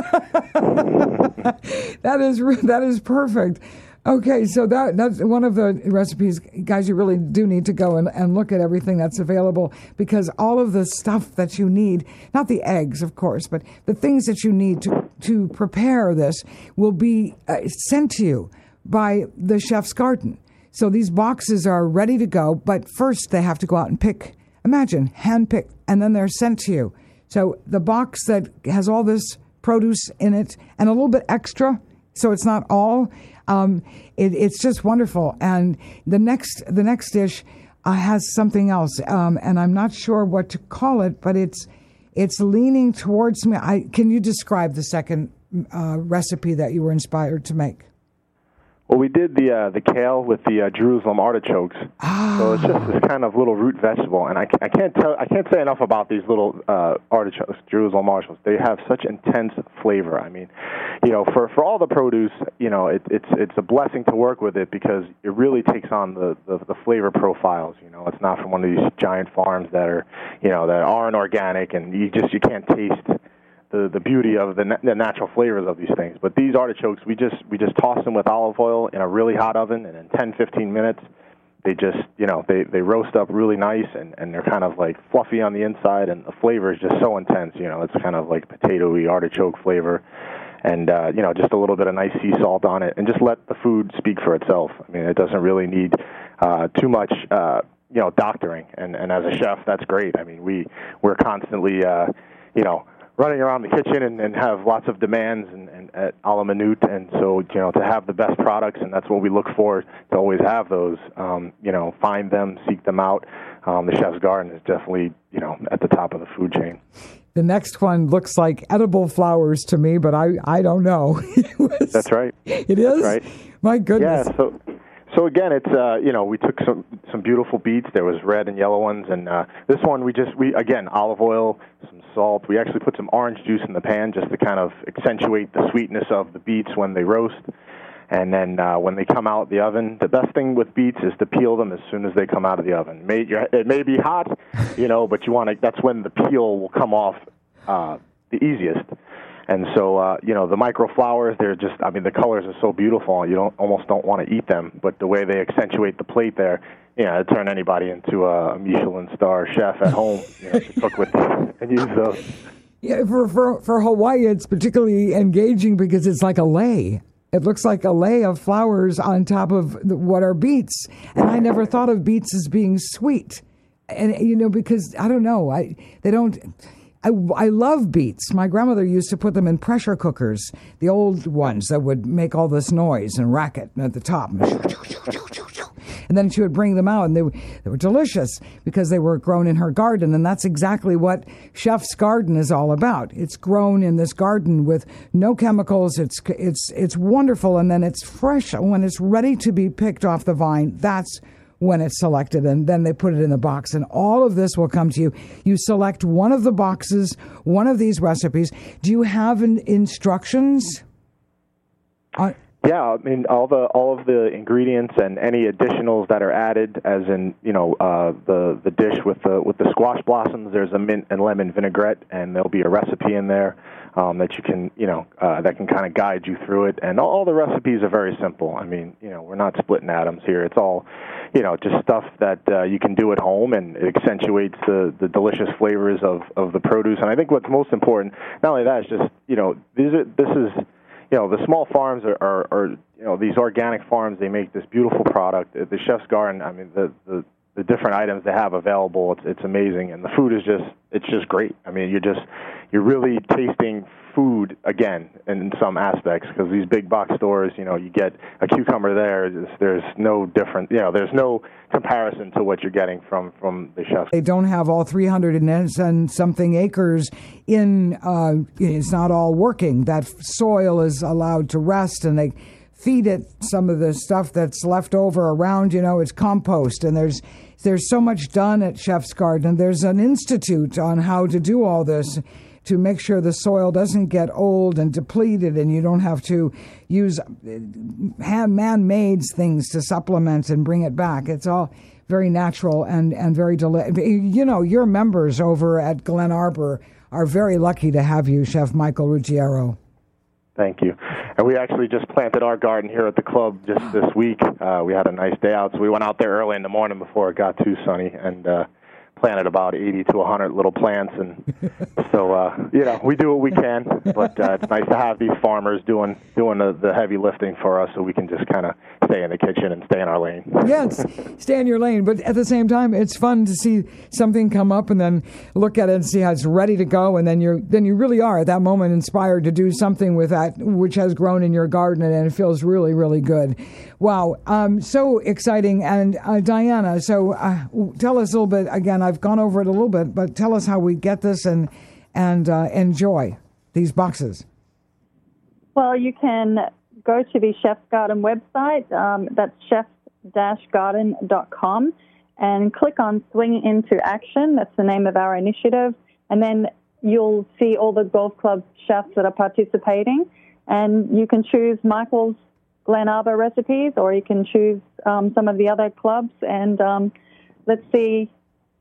That is perfect. Okay, so that's one of the recipes. Guys, you really do need to go and look at everything that's available, because all of the stuff that you need, not the eggs, of course, but the things that you need to prepare this will be sent to you by the Chef's Garden. So these boxes are ready to go, but first they have to go out and pick. Imagine, hand-pick, and then they're sent to you. So the box that has all this produce in it and a little bit extra, so it's not all... it's just wonderful. And the next dish has something else, and I'm not sure what to call it, but it's leaning towards me. Can you describe the second recipe that you were inspired to make? Well, we did the kale with the Jerusalem artichokes. So it's just this kind of little root vegetable, and I can't say enough about these little artichokes, Jerusalem artichokes. They have such intense flavor. I mean, you know, for all the produce, you know, it's a blessing to work with it, because it really takes on the flavor profiles. You know, it's not from one of these giant farms that aren't organic, and you can't taste the beauty of the natural flavors of these things. But these artichokes, we just toss them with olive oil in a really hot oven, and in 10-15 minutes, they just, they roast up really nice, and they're kind of like fluffy on the inside, and the flavor is just so intense. You know, it's kind of like potatoey artichoke flavor, and just a little bit of nice sea salt on it, and just let the food speak for itself. I mean, it doesn't really need too much doctoring, and as a chef, that's great. I mean, we're constantly running around the kitchen and have lots of demands and at a la minute, and so to have the best products, and that's what we look for, to always have those. Find them, seek them out. The Chef's Garden is definitely at the top of the food chain. The next one looks like edible flowers to me, but I don't know. That's right. It is? That's right. My goodness. Yeah, so again, it's we took some beautiful beets. There was red and yellow ones, and this one we again, olive oil, some salt. We actually put some orange juice in the pan just to kind of accentuate the sweetness of the beets when they roast. And then when they come out of the oven, the best thing with beets is to peel them as soon as they come out of the oven. It may be hot, but that's when the peel will come off the easiest. And so, the microflowers, they're just, the colors are so beautiful, you almost don't want to eat them. But the way they accentuate the plate there, it turn anybody into a Michelin star chef at home, to cook with and use those. Yeah, for Hawaii, it's particularly engaging because it's like a lei. It looks like a lei of flowers on top of what are beets. And I never thought of beets as being sweet. And, because, I don't know, I love beets. My grandmother used to put them in pressure cookers, the old ones that would make all this noise and racket at the top. And then she would bring them out, and they were delicious because they were grown in her garden. And that's exactly what Chef's Garden is all about. It's grown in this garden with no chemicals. It's wonderful, and then it's fresh when it's ready to be picked off the vine. That's when it's selected, and then they put it in the box. And all of this will come to you. You select one of the boxes, one of these recipes. Do you have instructions? Yeah, I mean all of the ingredients and any additionals that are added, as in the dish with the squash blossoms. There's a mint and lemon vinaigrette, and there'll be a recipe in there that you can that can kind of guide you through it. And all the recipes are very simple. I mean, we're not splitting atoms here. It's all just stuff that you can do at home, and it accentuates the delicious flavors of the produce. And I think what's most important, not only that, is just the small farms are these organic farms. They make this beautiful product. The Chef's Garden, I mean, the different items they have available, it's amazing, and the food is just great. I mean, you're really tasting food again in some aspects, because these big box stores, you get a cucumber there's no different, there's no comparison to what you're getting from the Chef's. They don't have all 300 and something acres in, it's not all working. That soil is allowed to rest, and they feed it some of the stuff that's left over around, it's compost, and there's so much done at Chef's Garden. There's an institute on how to do all this to make sure the soil doesn't get old and depleted, and you don't have to use man-made things to supplement and bring it back. It's all very natural and very delicious. Your members over at Glen Arbor are very lucky to have you, Chef Michael Ruggiero. Thank you. And we actually just planted our garden here at the club just this week. We had a nice day out, so we went out there early in the morning before it got too sunny, and planted about 80 to 100 little plants. And so, we do what we can, but it's nice to have these farmers doing the heavy lifting for us, so we can just kind of stay in the kitchen and stay in our lane. Yes, stay in your lane, but at the same time, it's fun to see something come up and then look at it and see how it's ready to go, and then you really are at that moment inspired to do something with that which has grown in your garden, and it feels really, really good. Wow, so exciting. And Diana, so tell us a little bit, again, I've gone over it a little bit, but tell us how we get this and enjoy these boxes. Well, you can go to the Chef's Garden website, that's chefs-garden.com, and click on Swing Into Action. That's the name of our initiative. And then you'll see all the golf club chefs that are participating. And you can choose Michael's Glen Arbor recipes, or you can choose some of the other clubs. And let's see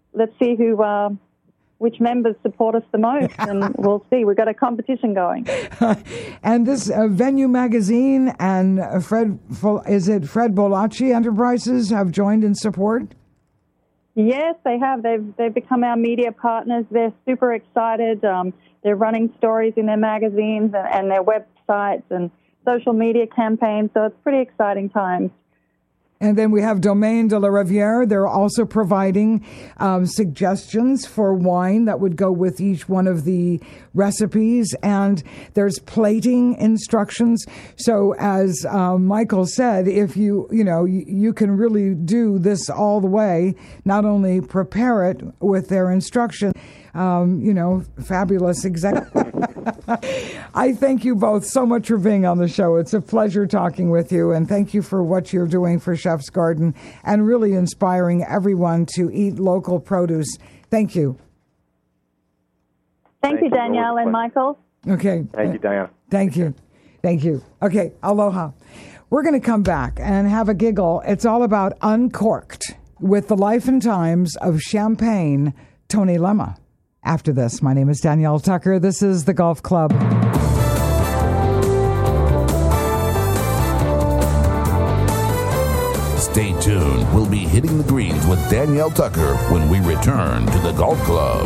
who which members support us the most, and we'll see. We've got a competition going. And this Venue Magazine and Fred Bolacci Enterprises have joined in support? Yes, they have. They've become our media partners. They're super excited. They're running stories in their magazines and their websites and social media campaigns, so it's pretty exciting times. And then we have Domaine de la Rivière. They're also providing suggestions for wine that would go with each one of the recipes. And there's plating instructions. So as Michael said, if you can really do this all the way, not only prepare it with their instruction, fabulous. Exactly. I thank you both so much for being on the show. It's a pleasure talking with you, and thank you for what you're doing for Chef's Garden and really inspiring everyone to eat local produce. Thank you. Thank you, Danielle and Michael. Okay. Thank you, Diana. Thank you. Thank you. Okay, aloha. We're going to come back and have a giggle. It's all about Uncorked with the life and times of Champagne, Tony Lemma. After this, my name is Danielle Tucker. This is The Golf Club. Stay tuned. We'll be hitting the greens with Danielle Tucker when we return to The Golf Club.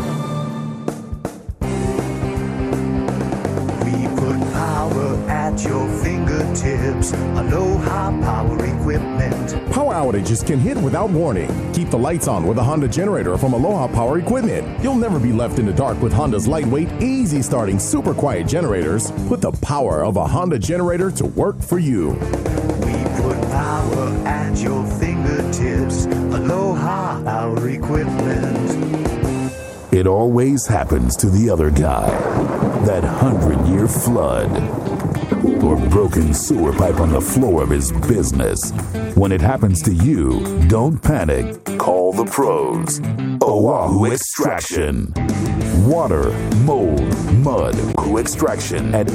We put power at your fingertips. Aloha Power Equipment. Power outages can hit without warning. Keep the lights on with a Honda generator from Aloha Power Equipment. You'll never be left in the dark with Honda's lightweight, easy starting, super quiet generators. Put the power of a Honda generator to work for you. We put power power at your fingertips. Aloha Power Equipment. It always happens to the other guy. That 100-year flood. Or broken sewer pipe on the floor of his business. When it happens to you, don't panic. Call the pros. Oahu Extraction. Water, mold, mud, Oahu Extraction at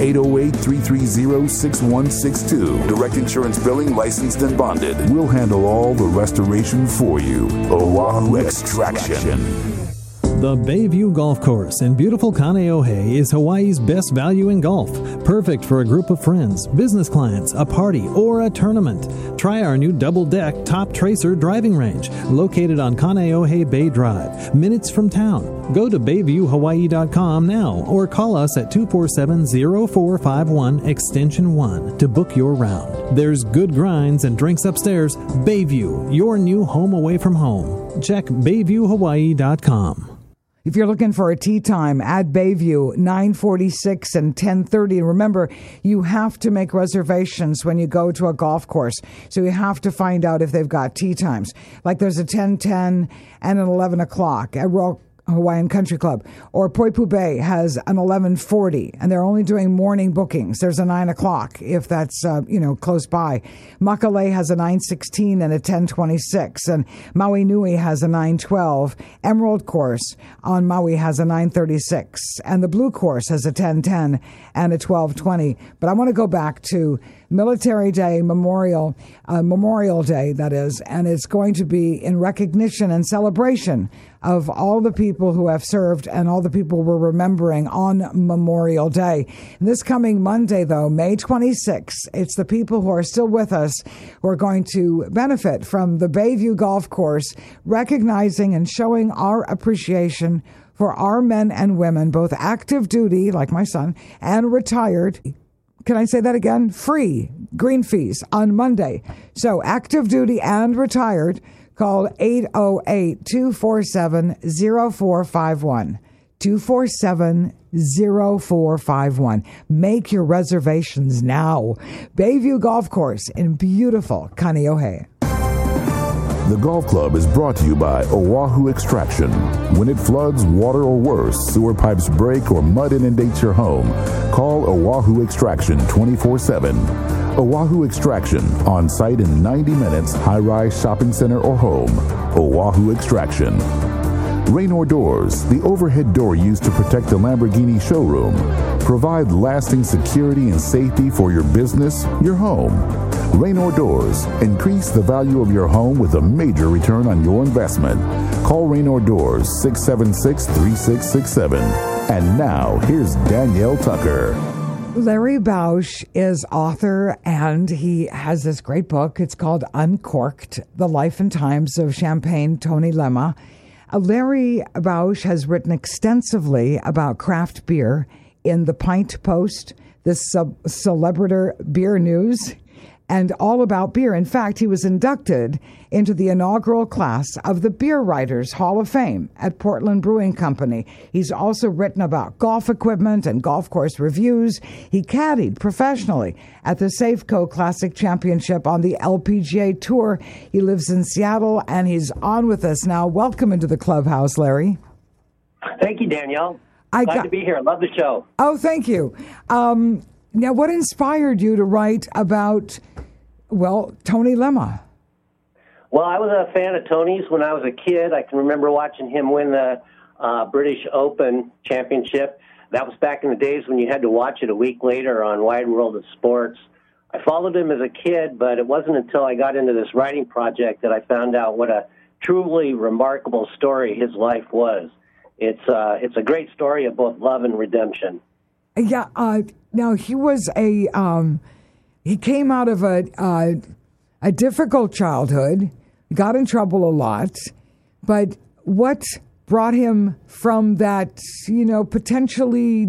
808-330-6162. Direct insurance billing, licensed and bonded. We'll handle all the restoration for you. Oahu Extraction. The Bayview Golf Course in beautiful Kaneohe is Hawaii's best value in golf. Perfect for a group of friends, business clients, a party, or a tournament. Try our new double-deck Top Tracer driving range, located on Kaneohe Bay Drive, minutes from town. Go to BayviewHawaii.com now or call us at 247-0451 extension 1 to book your round. There's good grinds and drinks upstairs. Bayview, your new home away from home. Check BayviewHawaii.com. If you're looking for a tee time at Bayview, 9:46 and 10:30. And remember, you have to make reservations when you go to a golf course. So you have to find out if they've got tee times. Like there's a 10:10 and an 11 o'clock at Royal Hawaiian Country Club, or Poipu Bay has an 11:40, and they're only doing morning bookings. There's a 9 o'clock if that's close by. Makalei has a 9:16 and a 10:26, and Maui Nui has a 9:12. Emerald Course on Maui has a 9:36, and the Blue Course has a 10:10 and a 12:20. But I want to go back to Military Day, Memorial Day, that is, and it's going to be in recognition and celebration of all the people who have served and all the people we're remembering on Memorial Day. And this coming Monday, though, May 26th, it's the people who are still with us who are going to benefit from the Bayview Golf Course, recognizing and showing our appreciation for our men and women, both active duty, like my son, and retired. Can I say that again? Free green fees on Monday. So active duty and retired. Call 808-247-0451. 247-0451. Make your reservations now. Bayview Golf Course in beautiful Kaneohe. The Golf Club is brought to you by Oahu Extraction. When it floods, water or worse, sewer pipes break, or mud inundates your home, call Oahu Extraction 24/7. Oahu Extraction, on site in 90 minutes, high-rise shopping center or home. Oahu Extraction. Raynor Doors, the overhead door used to protect the Lamborghini showroom. Provide lasting security and safety for your business, your home. Raynor Doors, increase the value of your home with a major return on your investment. Call Raynor Doors, 676-3667. And now, here's Danielle Tucker. Larry Bausch is author, and he has this great book. It's called Uncorked, The Life and Times of Champagne Tony Lema. Larry Bausch has written extensively about craft beer in the Pint Post, the Celebrator Beer News, and all about beer. In fact, he was inducted into the inaugural class of the Beer Writers Hall of Fame at Portland Brewing Company. He's also written about golf equipment and golf course reviews. He caddied professionally at the Safeco Classic Championship on the LPGA Tour. He lives in Seattle, and he's on with us now. Welcome into the clubhouse, Larry. Thank you, Danielle. Glad to be here. Love the show. Oh, thank you. Now, what inspired you to write about, Tony Lema? Well, I was a fan of Tony's when I was a kid. I can remember watching him win the British Open Championship. That was back in the days when you had to watch it a week later on Wide World of Sports. I followed him as a kid, but it wasn't until I got into this writing project that I found out what a truly remarkable story his life was. It's a great story of both love and redemption. Yeah. Now he was he came out of a difficult childhood, got in trouble a lot, but what brought him from that, potentially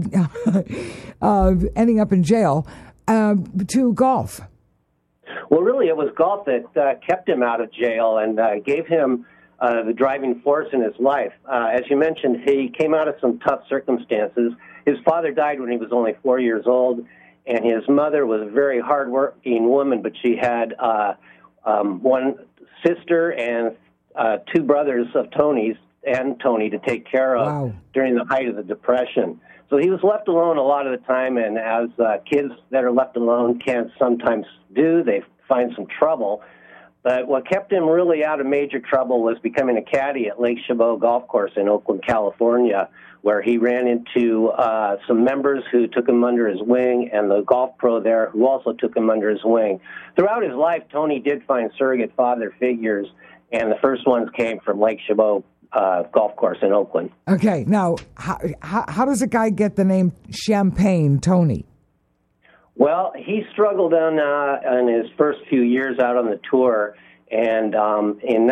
ending up in jail, to golf? Well, really, it was golf that kept him out of jail and gave him the driving force in his life. As you mentioned, he came out of some tough circumstances. His father died when he was only 4 years old, and his mother was a very hardworking woman, but she had one sister and two brothers of Tony's and Tony to take care of during the height of the Depression. So he was left alone a lot of the time, and as kids that are left alone can sometimes do, they find some trouble. But what kept him really out of major trouble was becoming a caddy at Lake Chabot Golf Course in Oakland, California, where he ran into some members who took him under his wing and the golf pro there who also took him under his wing. Throughout his life, Tony did find surrogate father figures, and the first ones came from Lake Chabot Golf Course in Oakland. Okay, now, how does a guy get the name Champagne Tony? Well, he struggled in his first few years out on the tour, and in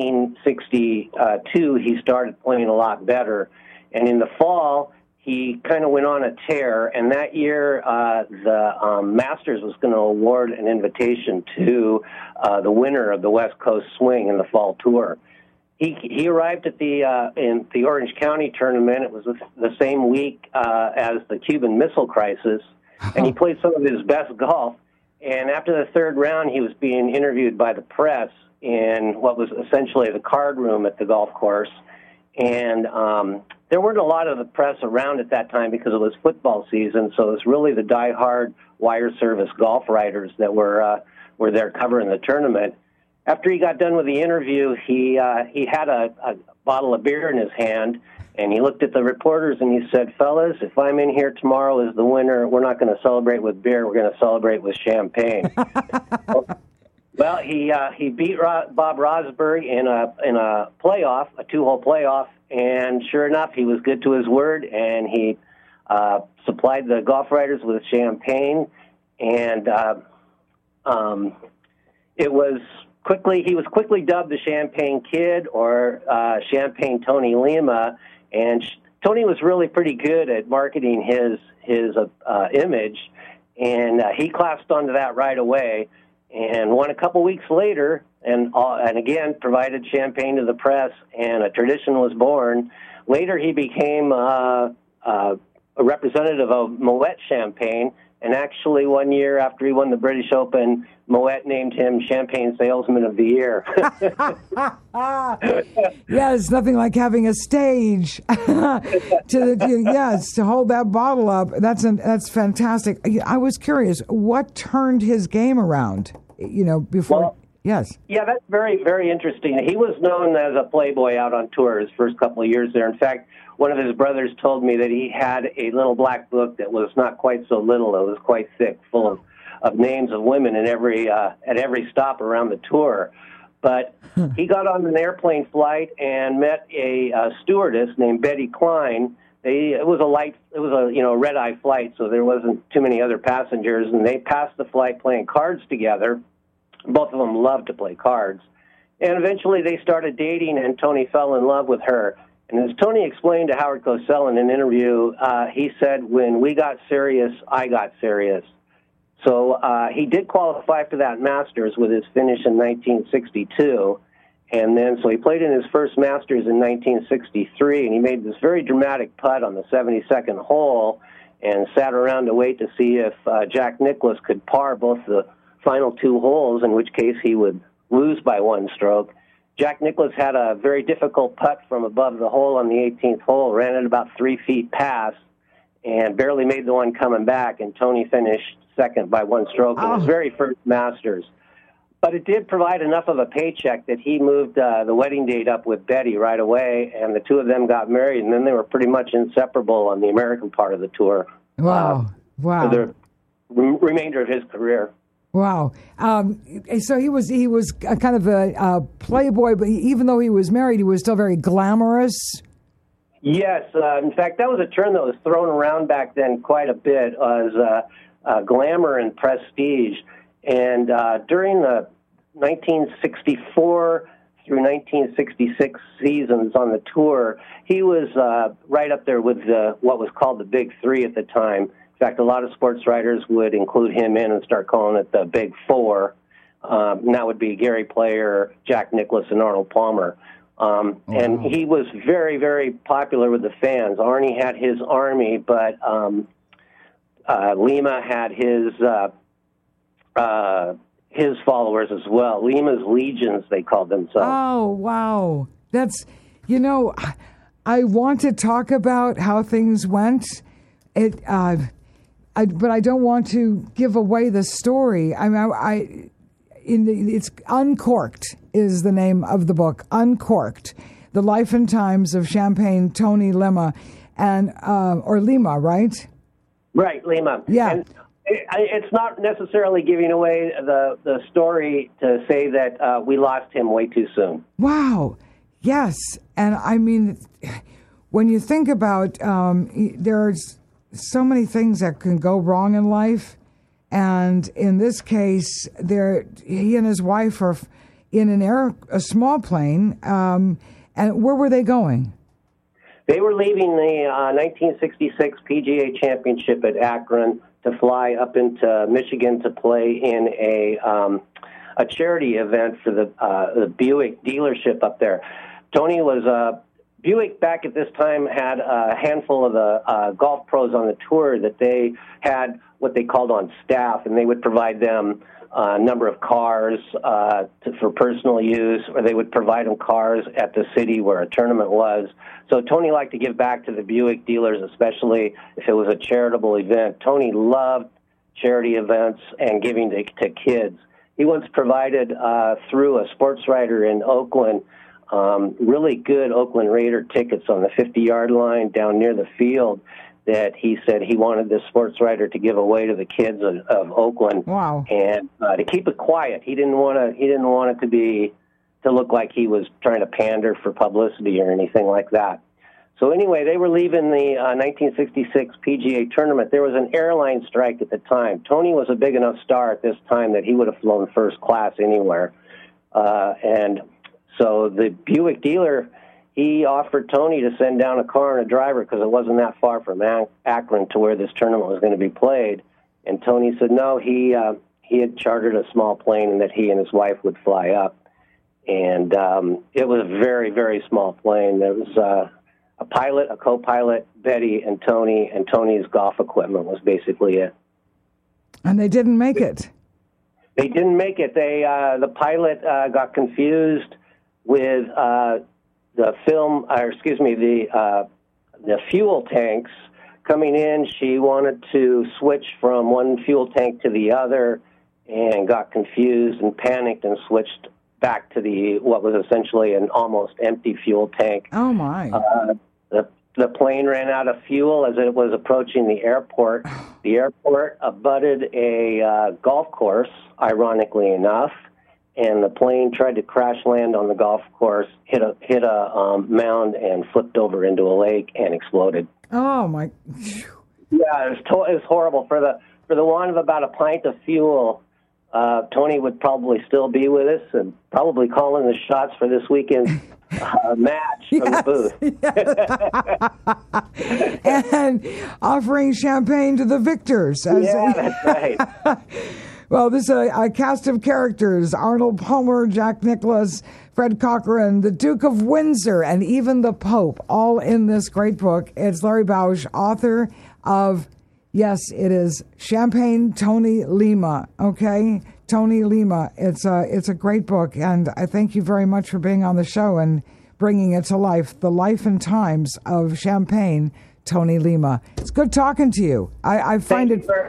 1962, he started playing a lot better. And in the fall, he kind of went on a tear, and that year, the Masters was going to award an invitation to the winner of the West Coast Swing in the fall tour. He arrived at in the Orange County tournament. It was the same week as the Cuban Missile Crisis, and he played some of his best golf. And after the third round, he was being interviewed by the press in what was essentially the card room at the golf course. And there weren't a lot of the press around at that time because it was football season, so it was really the diehard wire service golf writers that were there covering the tournament. After he got done with the interview, he had a bottle of beer in his hand, and he looked at the reporters and he said, "Fellas, if I'm in here tomorrow as the winner, we're not going to celebrate with beer. We're going to celebrate with champagne." Well, he beat Bob Rosberg in a playoff, a 2-hole playoff, and sure enough, he was good to his word, and he supplied the golf writers with champagne, and he was quickly dubbed the Champagne Kid, or Champagne Tony Lima, and Tony was really pretty good at marketing his image, and he clasped onto that right away, and won a couple weeks later, and again provided champagne to the press, and a tradition was born. Later, he became a representative of Moet Champagne, and actually 1 year after he won the British Open, Moet named him Champagne Salesman of the Year. Yes, nothing like having a stage to hold that bottle up. That's fantastic. I was curious, what turned his game around? Before. Well, yes. Yeah, that's very, very interesting. He was known as a playboy out on tour his first couple of years there. In fact, one of his brothers told me that he had a little black book that was not quite so little. It was quite thick, full of names of women at every stop around the tour. But he got on an airplane flight and met a stewardess named Betty Klein. It was a red-eye flight, so there wasn't too many other passengers, and they passed the flight playing cards together. Both of them loved to play cards. And eventually they started dating, and Tony fell in love with her. And as Tony explained to Howard Cosell in an interview, he said, "When we got serious, I got serious." So he did qualify for that Masters with his finish in 1962. And then, so he played in his first Masters in 1963, and he made this very dramatic putt on the 72nd hole and sat around to wait to see if Jack Nicklaus could par both the final two holes, in which case he would lose by one stroke. Jack Nicklaus had a very difficult putt from above the hole on the 18th hole, ran it about 3 feet past, and barely made the one coming back, and Tony finished second by one stroke in his very first Masters. But it did provide enough of a paycheck that he moved the wedding date up with Betty right away, and the two of them got married, and then they were pretty much inseparable on the American part of the tour. Wow. For the remainder of his career. Wow. So he was kind of a playboy, but even though he was married, he was still very glamorous. Yes. In fact, that was a term that was thrown around back then quite a bit, as glamour and prestige. And during the 1964 through 1966 seasons on the tour, he was right up there with what was called the Big Three at the time. In fact, a lot of sports writers would include him in and start calling it the Big Four. And that would be Gary Player, Jack Nicklaus, and Arnold Palmer. And he was very, very popular with the fans. Arnie had his army, but Lima had his followers as well. Lima's Legions, they called themselves. Oh, wow. That's, you know, I want to talk about how things went. But I don't want to give away the story. It's Uncorked is the name of the book. Uncorked, The Life and Times of Champagne Tony Lima, and or Lima, right? Right, Lima. Yeah. And it's not necessarily giving away the story to say that we lost him way too soon. Wow. Yes. And I mean, when you think about there's so many things that can go wrong in life. And in this case, he and his wife are in a small plane. And where were they going? They were leaving the 1966 PGA Championship at Akron to fly up into Michigan to play in a charity event for the Buick dealership up there. Tony was Buick back at this time had a handful of the golf pros on the tour that they had what they called on staff, and they would provide them a number of cars for personal use, or they would provide them cars at the city where a tournament was. So Tony liked to give back to the Buick dealers, especially if it was a charitable event. Tony loved charity events and giving to kids. He once provided, through a sports writer in Oakland, really good Oakland Raider tickets on the 50-yard line down near the field that he said he wanted this sports writer to give away to the kids of Oakland. Wow. And to keep it quiet. He didn't want it to look like he was trying to pander for publicity or anything like that. So anyway, they were leaving the 1966 PGA tournament. There was an airline strike at the time. Tony was a big enough star at this time that he would have flown first class anywhere. And so the Buick dealer, he offered Tony to send down a car and a driver because it wasn't that far from Akron to where this tournament was going to be played. And Tony said no, he had chartered a small plane and that he and his wife would fly up. And it was a very, very small plane. There was a pilot, a co-pilot, Betty, and Tony's golf equipment was basically it. And they didn't make it. They didn't make it. The pilot got confused with the fuel tanks coming in. She wanted to switch from one fuel tank to the other and got confused and panicked and switched back to what was essentially an almost empty fuel tank. Oh, my. The plane ran out of fuel as it was approaching the airport. The airport abutted a golf course, ironically enough, and the plane tried to crash land on the golf course, hit a mound, and flipped over into a lake and exploded. Oh, my. Yeah, it was horrible. For the want of about a pint of fuel, Tony would probably still be with us and probably calling the shots for this weekend's match from the booth. Yes. And offering champagne to the victors. That's right. Well, this is a cast of characters: Arnold Palmer, Jack Nicklaus, Fred Cochran, the Duke of Windsor, and even the Pope, all in this great book. It's Larry Bausch, author of, yes, it is Champagne Tony Lima, okay? Tony Lima. It's a great book, and I thank you very much for being on the show and bringing it to life, The Life and Times of Champagne Tony Lima. It's good talking to you. I find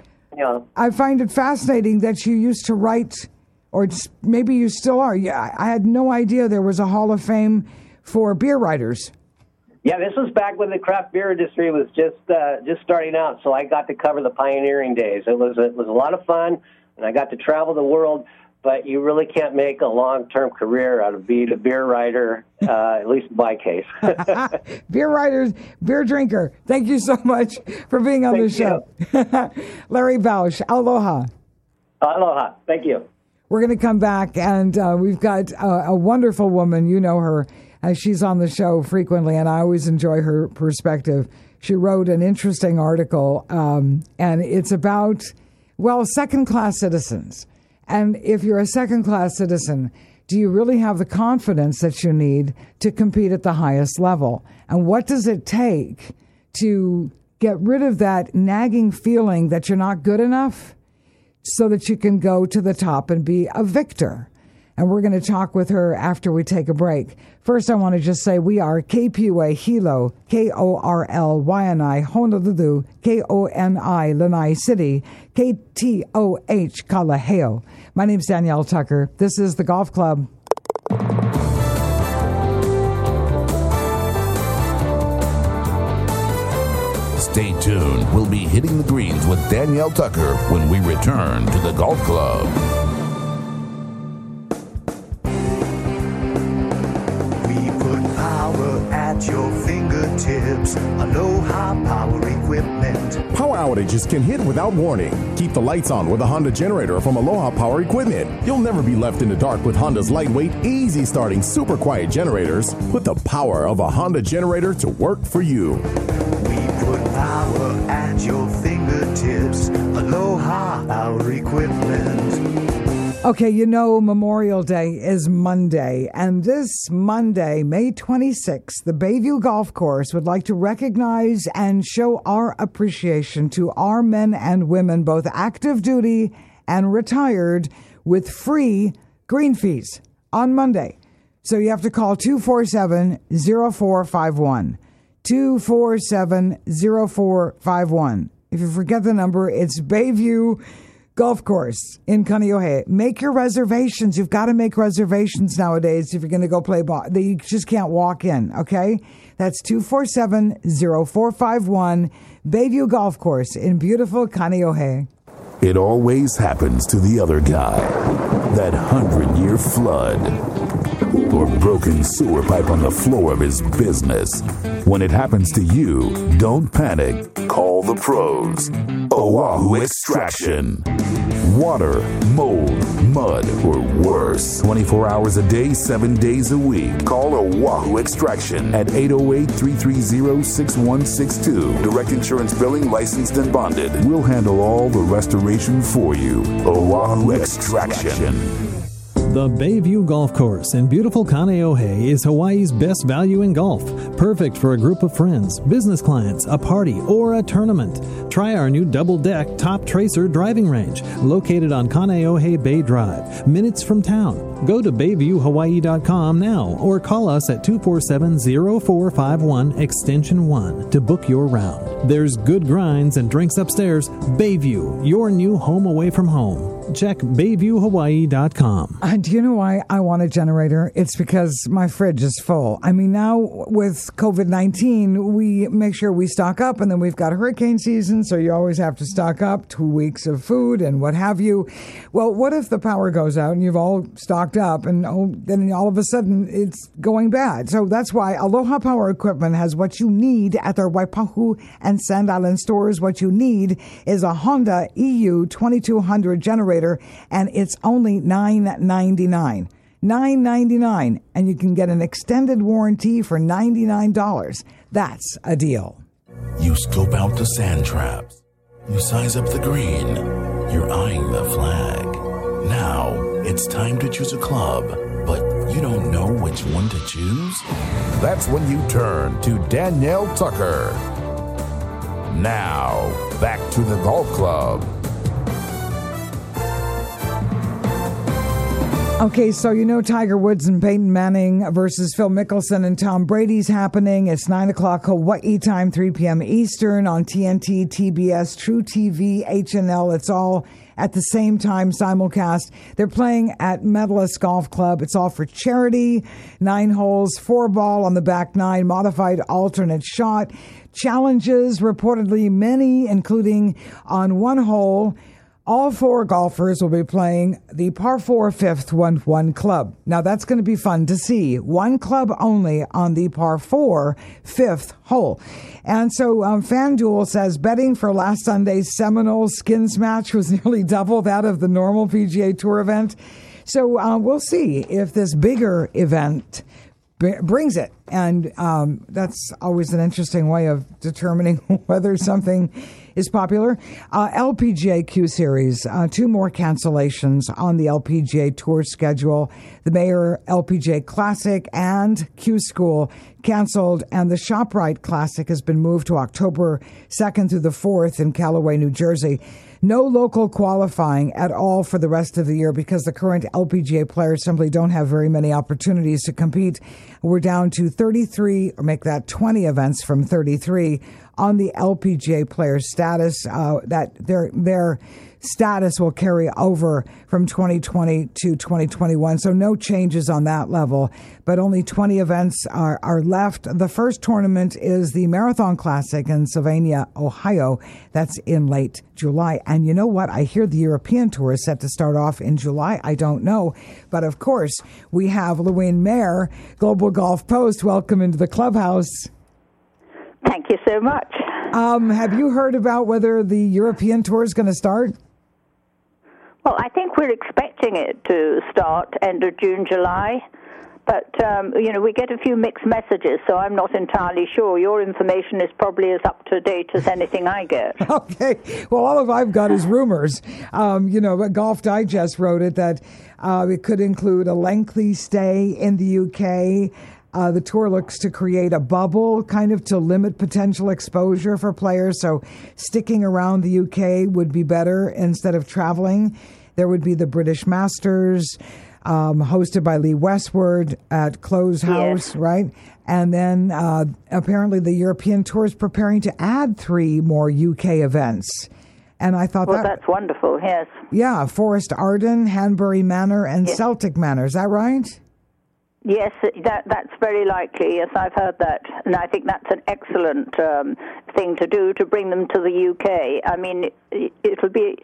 it fascinating that you used to write, or maybe you still are. Yeah, I had no idea there was a Hall of Fame for beer writers. Yeah, this was back when the craft beer industry was just starting out, so I got to cover the pioneering days. It was a lot of fun, and I got to travel the world, but you really can't make a long-term career out of being a beer writer, at least in my case. Beer writer, beer drinker. Thank you so much for being on the show. Larry Bausch, aloha. Aloha. Thank you. We're going to come back, and we've got a wonderful woman. You know her. She's on the show frequently, and I always enjoy her perspective. She wrote an interesting article, and it's about, second-class citizens. And if you're a second-class citizen, do you really have the confidence that you need to compete at the highest level? And what does it take to get rid of that nagging feeling that you're not good enough, so that you can go to the top and be a victor. And we're going to talk with her after we take a break. First, I want to just say we are KPUA Hilo, KORLYNI, Honolulu, KONI, Lanai City, KTOH, Kalaheo. My name's Danielle Tucker. This is the Golf Club. Stay tuned. We'll be hitting the greens with Danielle Tucker when we return to the Golf Club. We put power at your fingertips. Aloha Power Equipment. Power outages can hit without warning. Keep the lights on with a Honda generator from Aloha Power Equipment. You'll never be left in the dark with Honda's lightweight, easy starting, super quiet generators. Put the power of a Honda generator to work for you. Put power at your fingertips. Aloha Power Equipment. Okay, you know Memorial Day is Monday, and this Monday, May 26th, the Bayview Golf Course would like to recognize and show our appreciation to our men and women, both active duty and retired, with free green fees on Monday. So you have to call 247-0451. 247-0451. If you forget the number, it's Bayview Golf Course in Kaneohe. Make your reservations. You've got to make reservations nowadays if you're going to go play ball. You just can't walk in, okay? That's 247-0451, Bayview Golf Course in beautiful Kaneohe. It always happens to the other guy. That 100-year flood. Or broken sewer pipe on the floor of his business. When it happens to you, don't panic. Call the pros. Oahu Extraction. Water, mold, mud, or worse. 24 hours a day, 7 days a week. Call Oahu Extraction at 808-330-6162. Direct insurance billing, licensed and bonded. We'll handle all the restoration for you. Oahu Extraction. The Bayview Golf Course in beautiful Kaneohe is Hawaii's best value in golf. Perfect for a group of friends, business clients, a party, or a tournament. Try our new double-deck Top Tracer driving range, located on Kaneohe Bay Drive, minutes from town. Go to BayviewHawaii.com now or call us at 247-0451 Extension 1 to book your round. There's good grinds and drinks upstairs. Bayview, your new home away from home. Check BayviewHawaii.com. Do you know why I want a generator? It's because my fridge is full. I mean, now with COVID-19, we make sure we stock up, and then we've got hurricane season, so you always have to stock up 2 weeks of food and what have you. Well, what if the power goes out and you've all stocked up, and then all of a sudden it's going bad? So that's why Aloha Power Equipment has what you need at their Waipahu and Sand Island stores. What you need is a Honda EU 2200 generator, and it's only $9.99. $9.99, and you can get an extended warranty for $99. That's a deal. You scope out the sand traps. You size up the green. You're eyeing the flag. Now it's time to choose a club, but you don't know which one to choose? That's when you turn to Danielle Tucker. Now, back to the Golf Club. Okay, so you know Tiger Woods and Peyton Manning versus Phil Mickelson and Tom Brady's happening. It's 9 o'clock Hawaii time, 3 p.m. Eastern on TNT, TBS, True TV, HNL. It's all at the same time, simulcast. They're playing at Medalist Golf Club. It's all for charity. 9 holes, 4 ball on the back 9, modified alternate shot. Challenges, reportedly many, including on 1 hole. All 4 golfers will be playing the par 4 fifth 1-1 club. Now, that's going to be fun to see. 1 club only on the par 4 fifth hole. And so FanDuel says betting for last Sunday's Seminole Skins match was nearly double that of the normal PGA Tour event. So we'll see if this bigger event brings it And that's always an interesting way of determining whether something is popular. LPGA Q Series, 2 more cancellations on the LPGA Tour schedule. The Mayor LPGA Classic and Q School canceled, and the ShopRite Classic has been moved to October 2nd through the 4th in Callaway, New Jersey. No local qualifying at all for the rest of the year because the current LPGA players simply don't have very many opportunities to compete. We're down to 33, or make that 20 events from 33 on the LPGA player status. That their status will carry over from 2020 to 2021. So no changes on that level, but only 20 events are left. The first tournament is the Marathon Classic in Sylvania, Ohio. That's in late July. And you know what? I hear the European Tour is set to start off in July. I don't know. But of course, we have Louine Mayer, Global Golf Post. Welcome into the clubhouse. Thank you so much. Have you heard about whether the European Tour is going to start? Well, I think we're expecting it to start end of June, July. But, we get a few mixed messages, so I'm not entirely sure. Your information is probably as up-to-date as anything I get. Okay. Well, all I've got is rumors. But Golf Digest wrote it that it could include a lengthy stay in the UK. The tour looks to create a bubble, kind of to limit potential exposure for players. So sticking around the UK would be better instead of traveling. There would be the British Masters, hosted by Lee Westwood at Close House, yes. Right? And then apparently the European Tour is preparing to add 3 more UK events. And I thought that's wonderful, yes. Yeah, Forest Arden, Hanbury Manor, and yes. Celtic Manor. Is that right? Yes, that's very likely. Yes, I've heard that. And I think that's an excellent thing to do, to bring them to the UK. I mean, it'll be...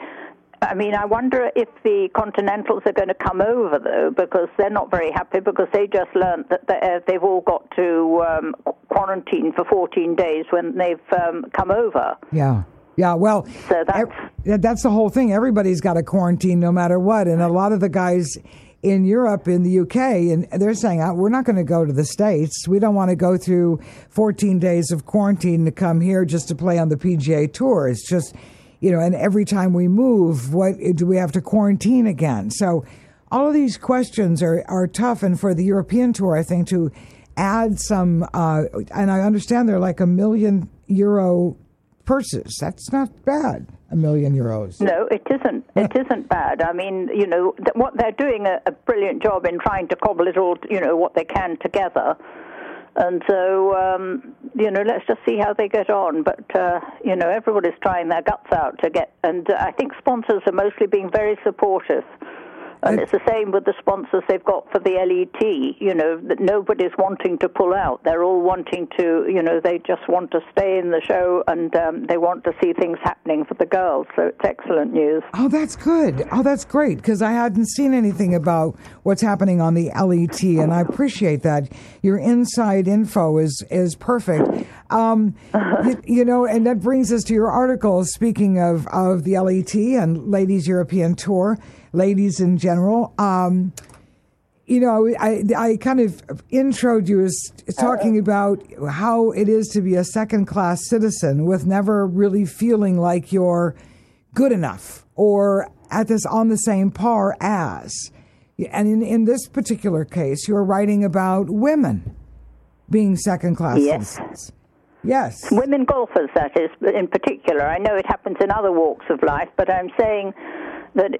I wonder if the Continentals are going to come over, though, because they're not very happy because they just learned that they've all got to quarantine for 14 days when they've come over. Yeah. Yeah, well, so that's the whole thing. Everybody's got to quarantine no matter what. And a lot of the guys in Europe, in the UK, and they're saying, we're not going to go to the States. We don't want to go through 14 days of quarantine to come here just to play on the PGA Tour. It's just... and every time we move, what do we have to quarantine again? So all of these questions are tough. And for the European Tour, I think, to add some, and I understand they're like €1 million purses. That's not bad, €1 million. No, it isn't. It isn't bad. I mean, what they're doing a brilliant job in trying to cobble it all, what they can together. And so, let's just see how they get on. But, everybody's trying their guts out to get, and I think sponsors are mostly being very supportive. And it's the same with the sponsors they've got for the LET, that nobody's wanting to pull out. They're all wanting to, they just want to stay in the show, and they want to see things happening for the girls. So it's excellent news. Oh, that's good. Oh, that's great, because I hadn't seen anything about what's happening on the LET, and I appreciate that. Your inside info is perfect. And that brings us to your article, speaking of the LET and Ladies European Tour, ladies in general. I kind of introed you as talking about how it is to be a second-class citizen with never really feeling like you're good enough or on the same par as. And in this particular case, you're writing about women being second-class citizens. Yes. Women golfers, that is, in particular. I know it happens in other walks of life, but I'm saying that,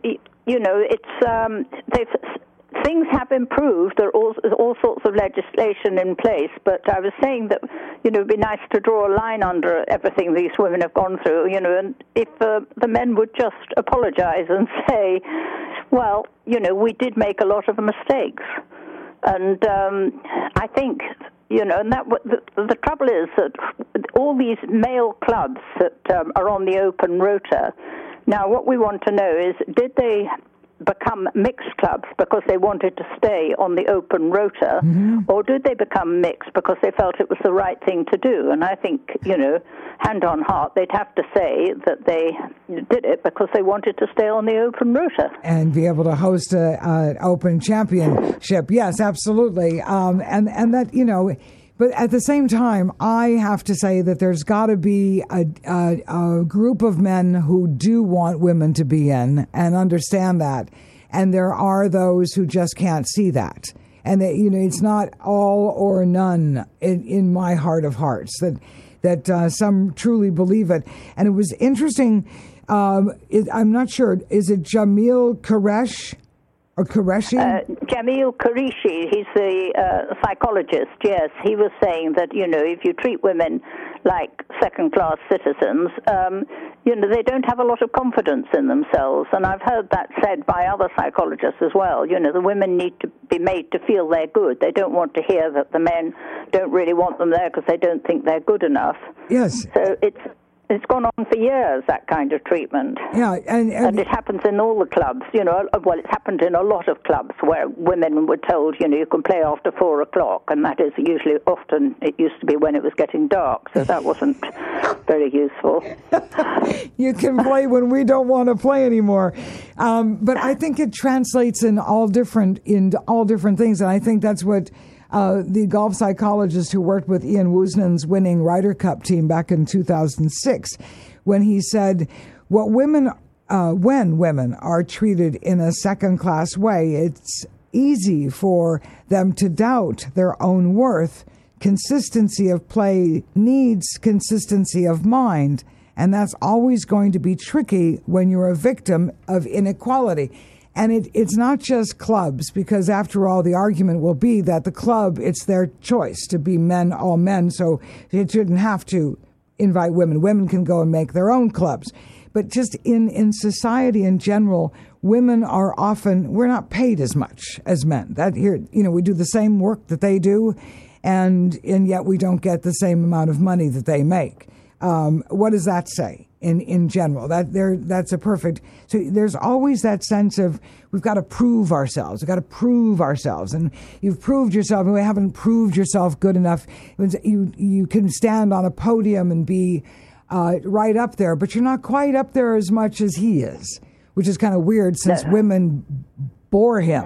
things have improved. There are all sorts of legislation in place, but I was saying that, it would be nice to draw a line under everything these women have gone through, and if the men would just apologize and say, well, we did make a lot of mistakes. And I think... and the trouble is that all these male clubs that are on the open rota, now what we want to know is, did they become mixed clubs because they wanted to stay on the open rota, or did they become mixed because they felt it was the right thing to do? And I think, hand on heart, they'd have to say that they did it because they wanted to stay on the open rota. And be able to host an open championship. Yes, absolutely. And that, But at the same time, I have to say that there's got to be a group of men who do want women to be in and understand that. And there are those who just can't see that. And that, it's not all or none in my heart of hearts, that some truly believe it. And it was interesting. I'm not sure. Is it Jamil Qureshi? Or Qureshi? Jamil Qureshi, he's the psychologist, yes. He was saying that, if you treat women like second-class citizens, they don't have a lot of confidence in themselves. And I've heard that said by other psychologists as well. The women need to be made to feel they're good. They don't want to hear that the men don't really want them there because they don't think they're good enough. Yes. So it's gone on for years, that kind of treatment. Yeah, and it happens in all the clubs, well, it's happened in a lot of clubs where women were told, you can play after 4 o'clock, and that is usually often, it used to be when it was getting dark, so that wasn't very useful. You can play when we don't want to play anymore. But I think it translates in all different things, and I think that's what the golf psychologist who worked with Ian Woosnam's winning Ryder Cup team back in 2006, when he said, when women are treated in a second-class way, it's easy for them to doubt their own worth. Consistency of play needs consistency of mind, and that's always going to be tricky when you're a victim of inequality. And it's not just clubs, because after all, the argument will be that the club, it's their choice to be men, all men, so it shouldn't have to invite women. Women can go and make their own clubs. But just in society in general, women are often, we're not paid as much as men. That here, we do the same work that they do, and yet we don't get the same amount of money that they make. What does that say? In general, that's a perfect. So there's always that sense of we've got to prove ourselves. We've got to prove ourselves, and you've proved yourself, and we haven't proved yourself good enough. You can stand on a podium and be right up there, but you're not quite up there as much as he is, which is kind of weird since women bore him.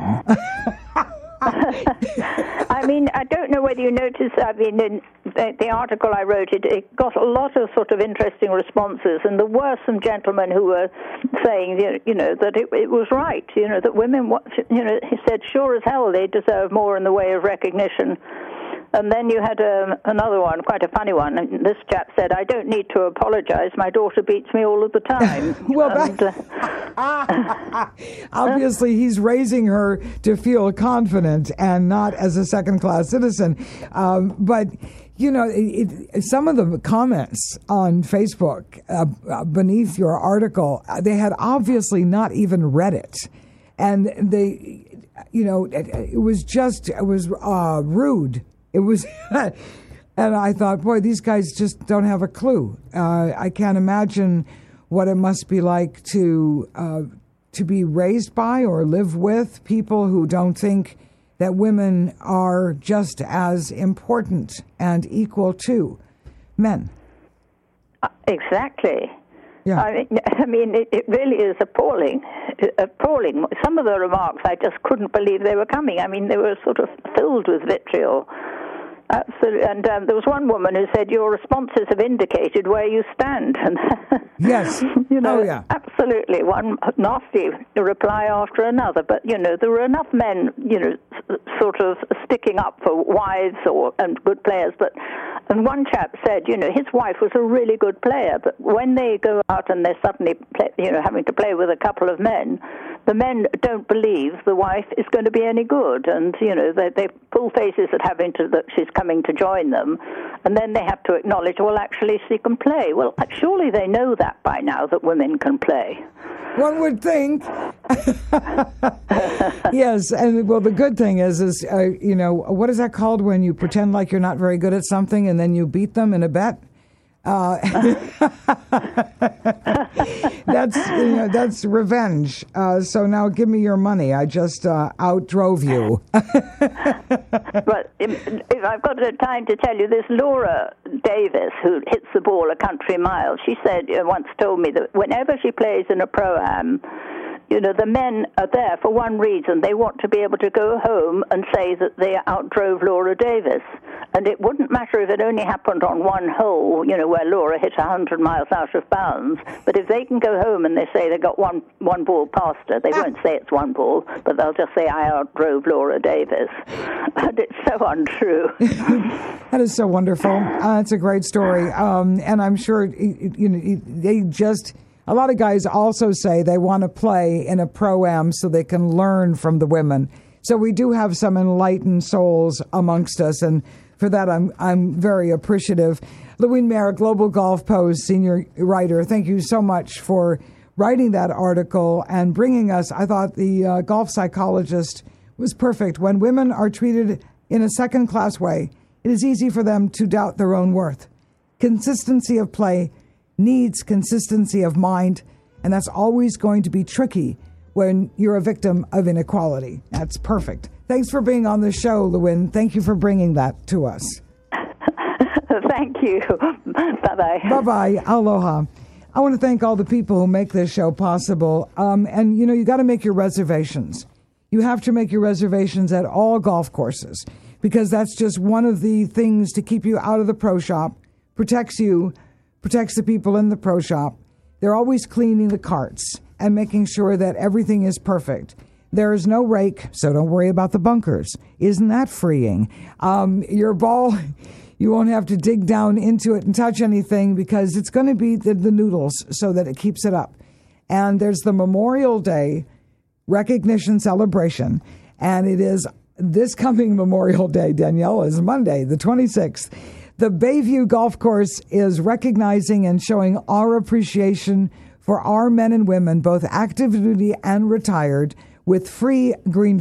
I mean, I don't know whether you noticed, in the article I wrote, it got a lot of sort of interesting responses, and there were some gentlemen who were saying, that it was right, that women, he said, sure as hell they deserve more in the way of recognition. And then you had another one, quite a funny one. And this chap said, I don't need to apologize. My daughter beats me all of the time. Well, obviously he's raising her to feel confident and not as a second-class citizen. But, some of the comments on Facebook beneath your article, they had obviously not even read it. And it was rude. It was, and I thought, boy, these guys just don't have a clue. I can't imagine what it must be like to be raised by or live with people who don't think that women are just as important and equal to men. Exactly. Yeah. I mean, it really is appalling. Some of the remarks, I just couldn't believe they were coming. I mean, they were sort of filled with vitriol. Absolutely. And there was one woman who said, your responses have indicated where you stand. And yes. Oh, yeah. Absolutely. One nasty reply after another. But, there were enough men, sort of sticking up for wives and good players. And one chap said, his wife was a really good player. But when they go out and they're suddenly, having to play with a couple of men, the men don't believe the wife is going to be any good. And, they pull faces at that she's coming to join them, and then they have to acknowledge, well, actually, she can play. Well, surely they know that by now, that women can play. One would think. Yes, and well, the good thing is what is that called when you pretend like you're not very good at something and then you beat them in a bet? That's revenge. So now give me your money. I just outdrove you. But if I've got time to tell you, this Laura Davis, who hits the ball a country mile, she said once told me that whenever she plays in a pro-am, You know, the men are there for one reason. They want to be able to go home and say that they outdrove Laura Davis. And it wouldn't matter if it only happened on one hole, you know, where Laura hit 100 miles out of bounds. But if they can go home and they say they got one ball past her, they won't say it's one ball, but they'll just say, I outdrove Laura Davis. And it's so untrue. That is so wonderful. It's a great story. And I'm sure, they just... A lot of guys also say they want to play in a pro-am so they can learn from the women. So we do have some enlightened souls amongst us, and for that I'm very appreciative. Lewin Mayer, Global Golf Post senior writer, thank you so much for writing that article and bringing us. I thought the golf psychologist was perfect. When women are treated in a second-class way, it is easy for them to doubt their own worth. Consistency of play needs consistency of mind, and that's always going to be tricky when you're a victim of inequality. That's perfect. Thanks for being on the show, Lewin. Thank you for bringing that to us. Thank you. Bye-bye. Bye-bye. Aloha. I want to thank all the people who make this show possible. And, you got to make your reservations. You have to make your reservations at all golf courses, because that's just one of the things to keep you out of the pro shop, protects you, protects the people in the pro shop. They're always cleaning the carts and making sure that everything is perfect. There is no rake, so don't worry about the bunkers. Isn't that freeing? Your ball, you won't have to dig down into it and touch anything, because it's going to be the noodles so that it keeps it up. And there's the Memorial Day recognition celebration, and it is this coming Memorial Day, Danielle, is Monday, the 26th. The Bayview Golf Course is recognizing and showing our appreciation for our men and women, both active duty and retired, with free green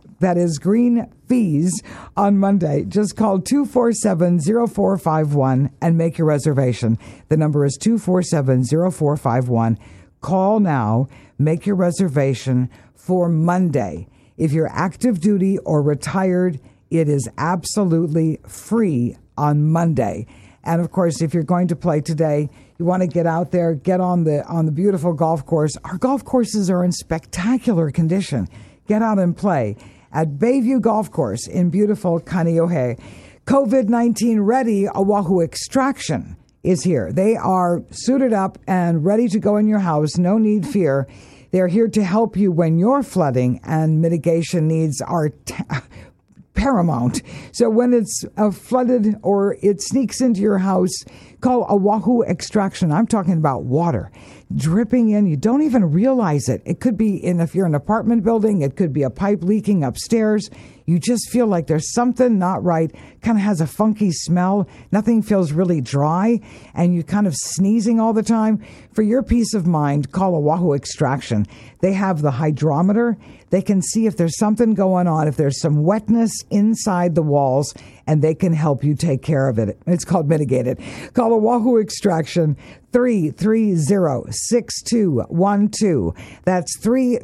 fees on Monday. Just call 247-0451 and make your reservation. The number is 247-0451. Call now, make your reservation for Monday. If you're active duty or retired, it is absolutely free on Monday. And of course, if you're going to play today, you want to get out there, get on the beautiful golf course. Our golf courses are in spectacular condition. Get out and play at Bayview Golf Course in beautiful Kaneohe. COVID-19 ready Oahu Extraction is here. They are suited up and ready to go in your house. No need fear. They're here to help you when your flooding and mitigation needs are paramount. So when it's flooded or it sneaks into your house, call Oahu Extraction. I'm talking about water dripping in. You don't even realize it. It could be if you're in an apartment building, it could be a pipe leaking upstairs. You just feel like there's something not right, kind of has a funky smell. Nothing feels really dry, and you're kind of sneezing all the time. For your peace of mind, call Oahu Extraction. They have the hydrometer. They can see if there's something going on, if there's some wetness inside the walls, and they can help you take care of it. It's called Mitigated. Call Oahu Extraction, 330-6212. That's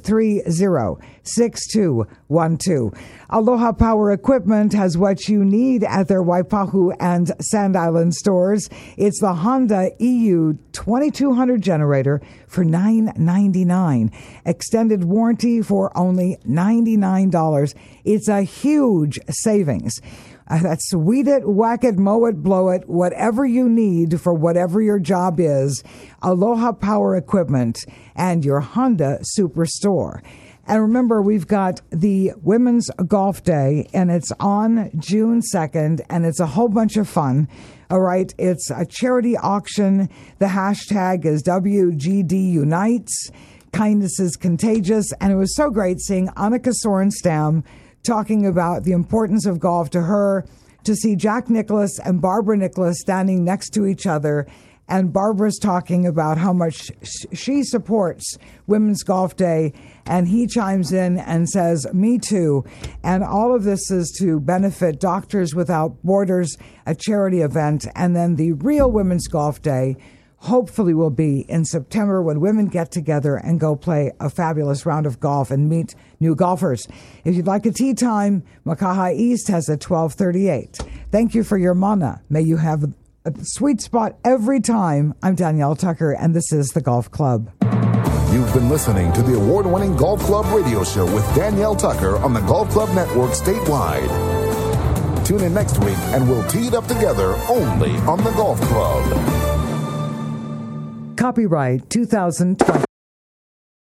330-6212. Aloha Power Equipment has what you need at their Waipahu and Sand Island stores. It's the Honda EU 2200 generator for $9.99. Extended warranty for only $99. It's a huge savings. That's weed it, whack it, mow it, blow it, whatever you need for whatever your job is. Aloha Power Equipment and your Honda Superstore. And remember, we've got the Women's Golf Day, and it's on June 2nd, and it's a whole bunch of fun. All right, it's a charity auction. The hashtag is WGD Unites. Kindness is contagious. And it was so great seeing Annika Sorenstam talking about the importance of golf to her, to see Jack Nicklaus and Barbara Nicklaus standing next to each other. And Barbara's talking about how much she supports Women's Golf Day, and he chimes in and says, me too. And all of this is to benefit Doctors Without Borders, a charity event. And then the real Women's Golf Day hopefully will be in September, when women get together and go play a fabulous round of golf and meet new golfers. If you'd like a tea time, Makaha East has a 1238. Thank you for your mana. May you have a sweet spot every time. I'm Danielle Tucker, and this is The Golf Club. You've been listening to the award-winning Golf Club radio show with Danielle Tucker on the Golf Club Network statewide. Tune in next week and we'll tee it up together only on the Golf Club. Copyright 2020.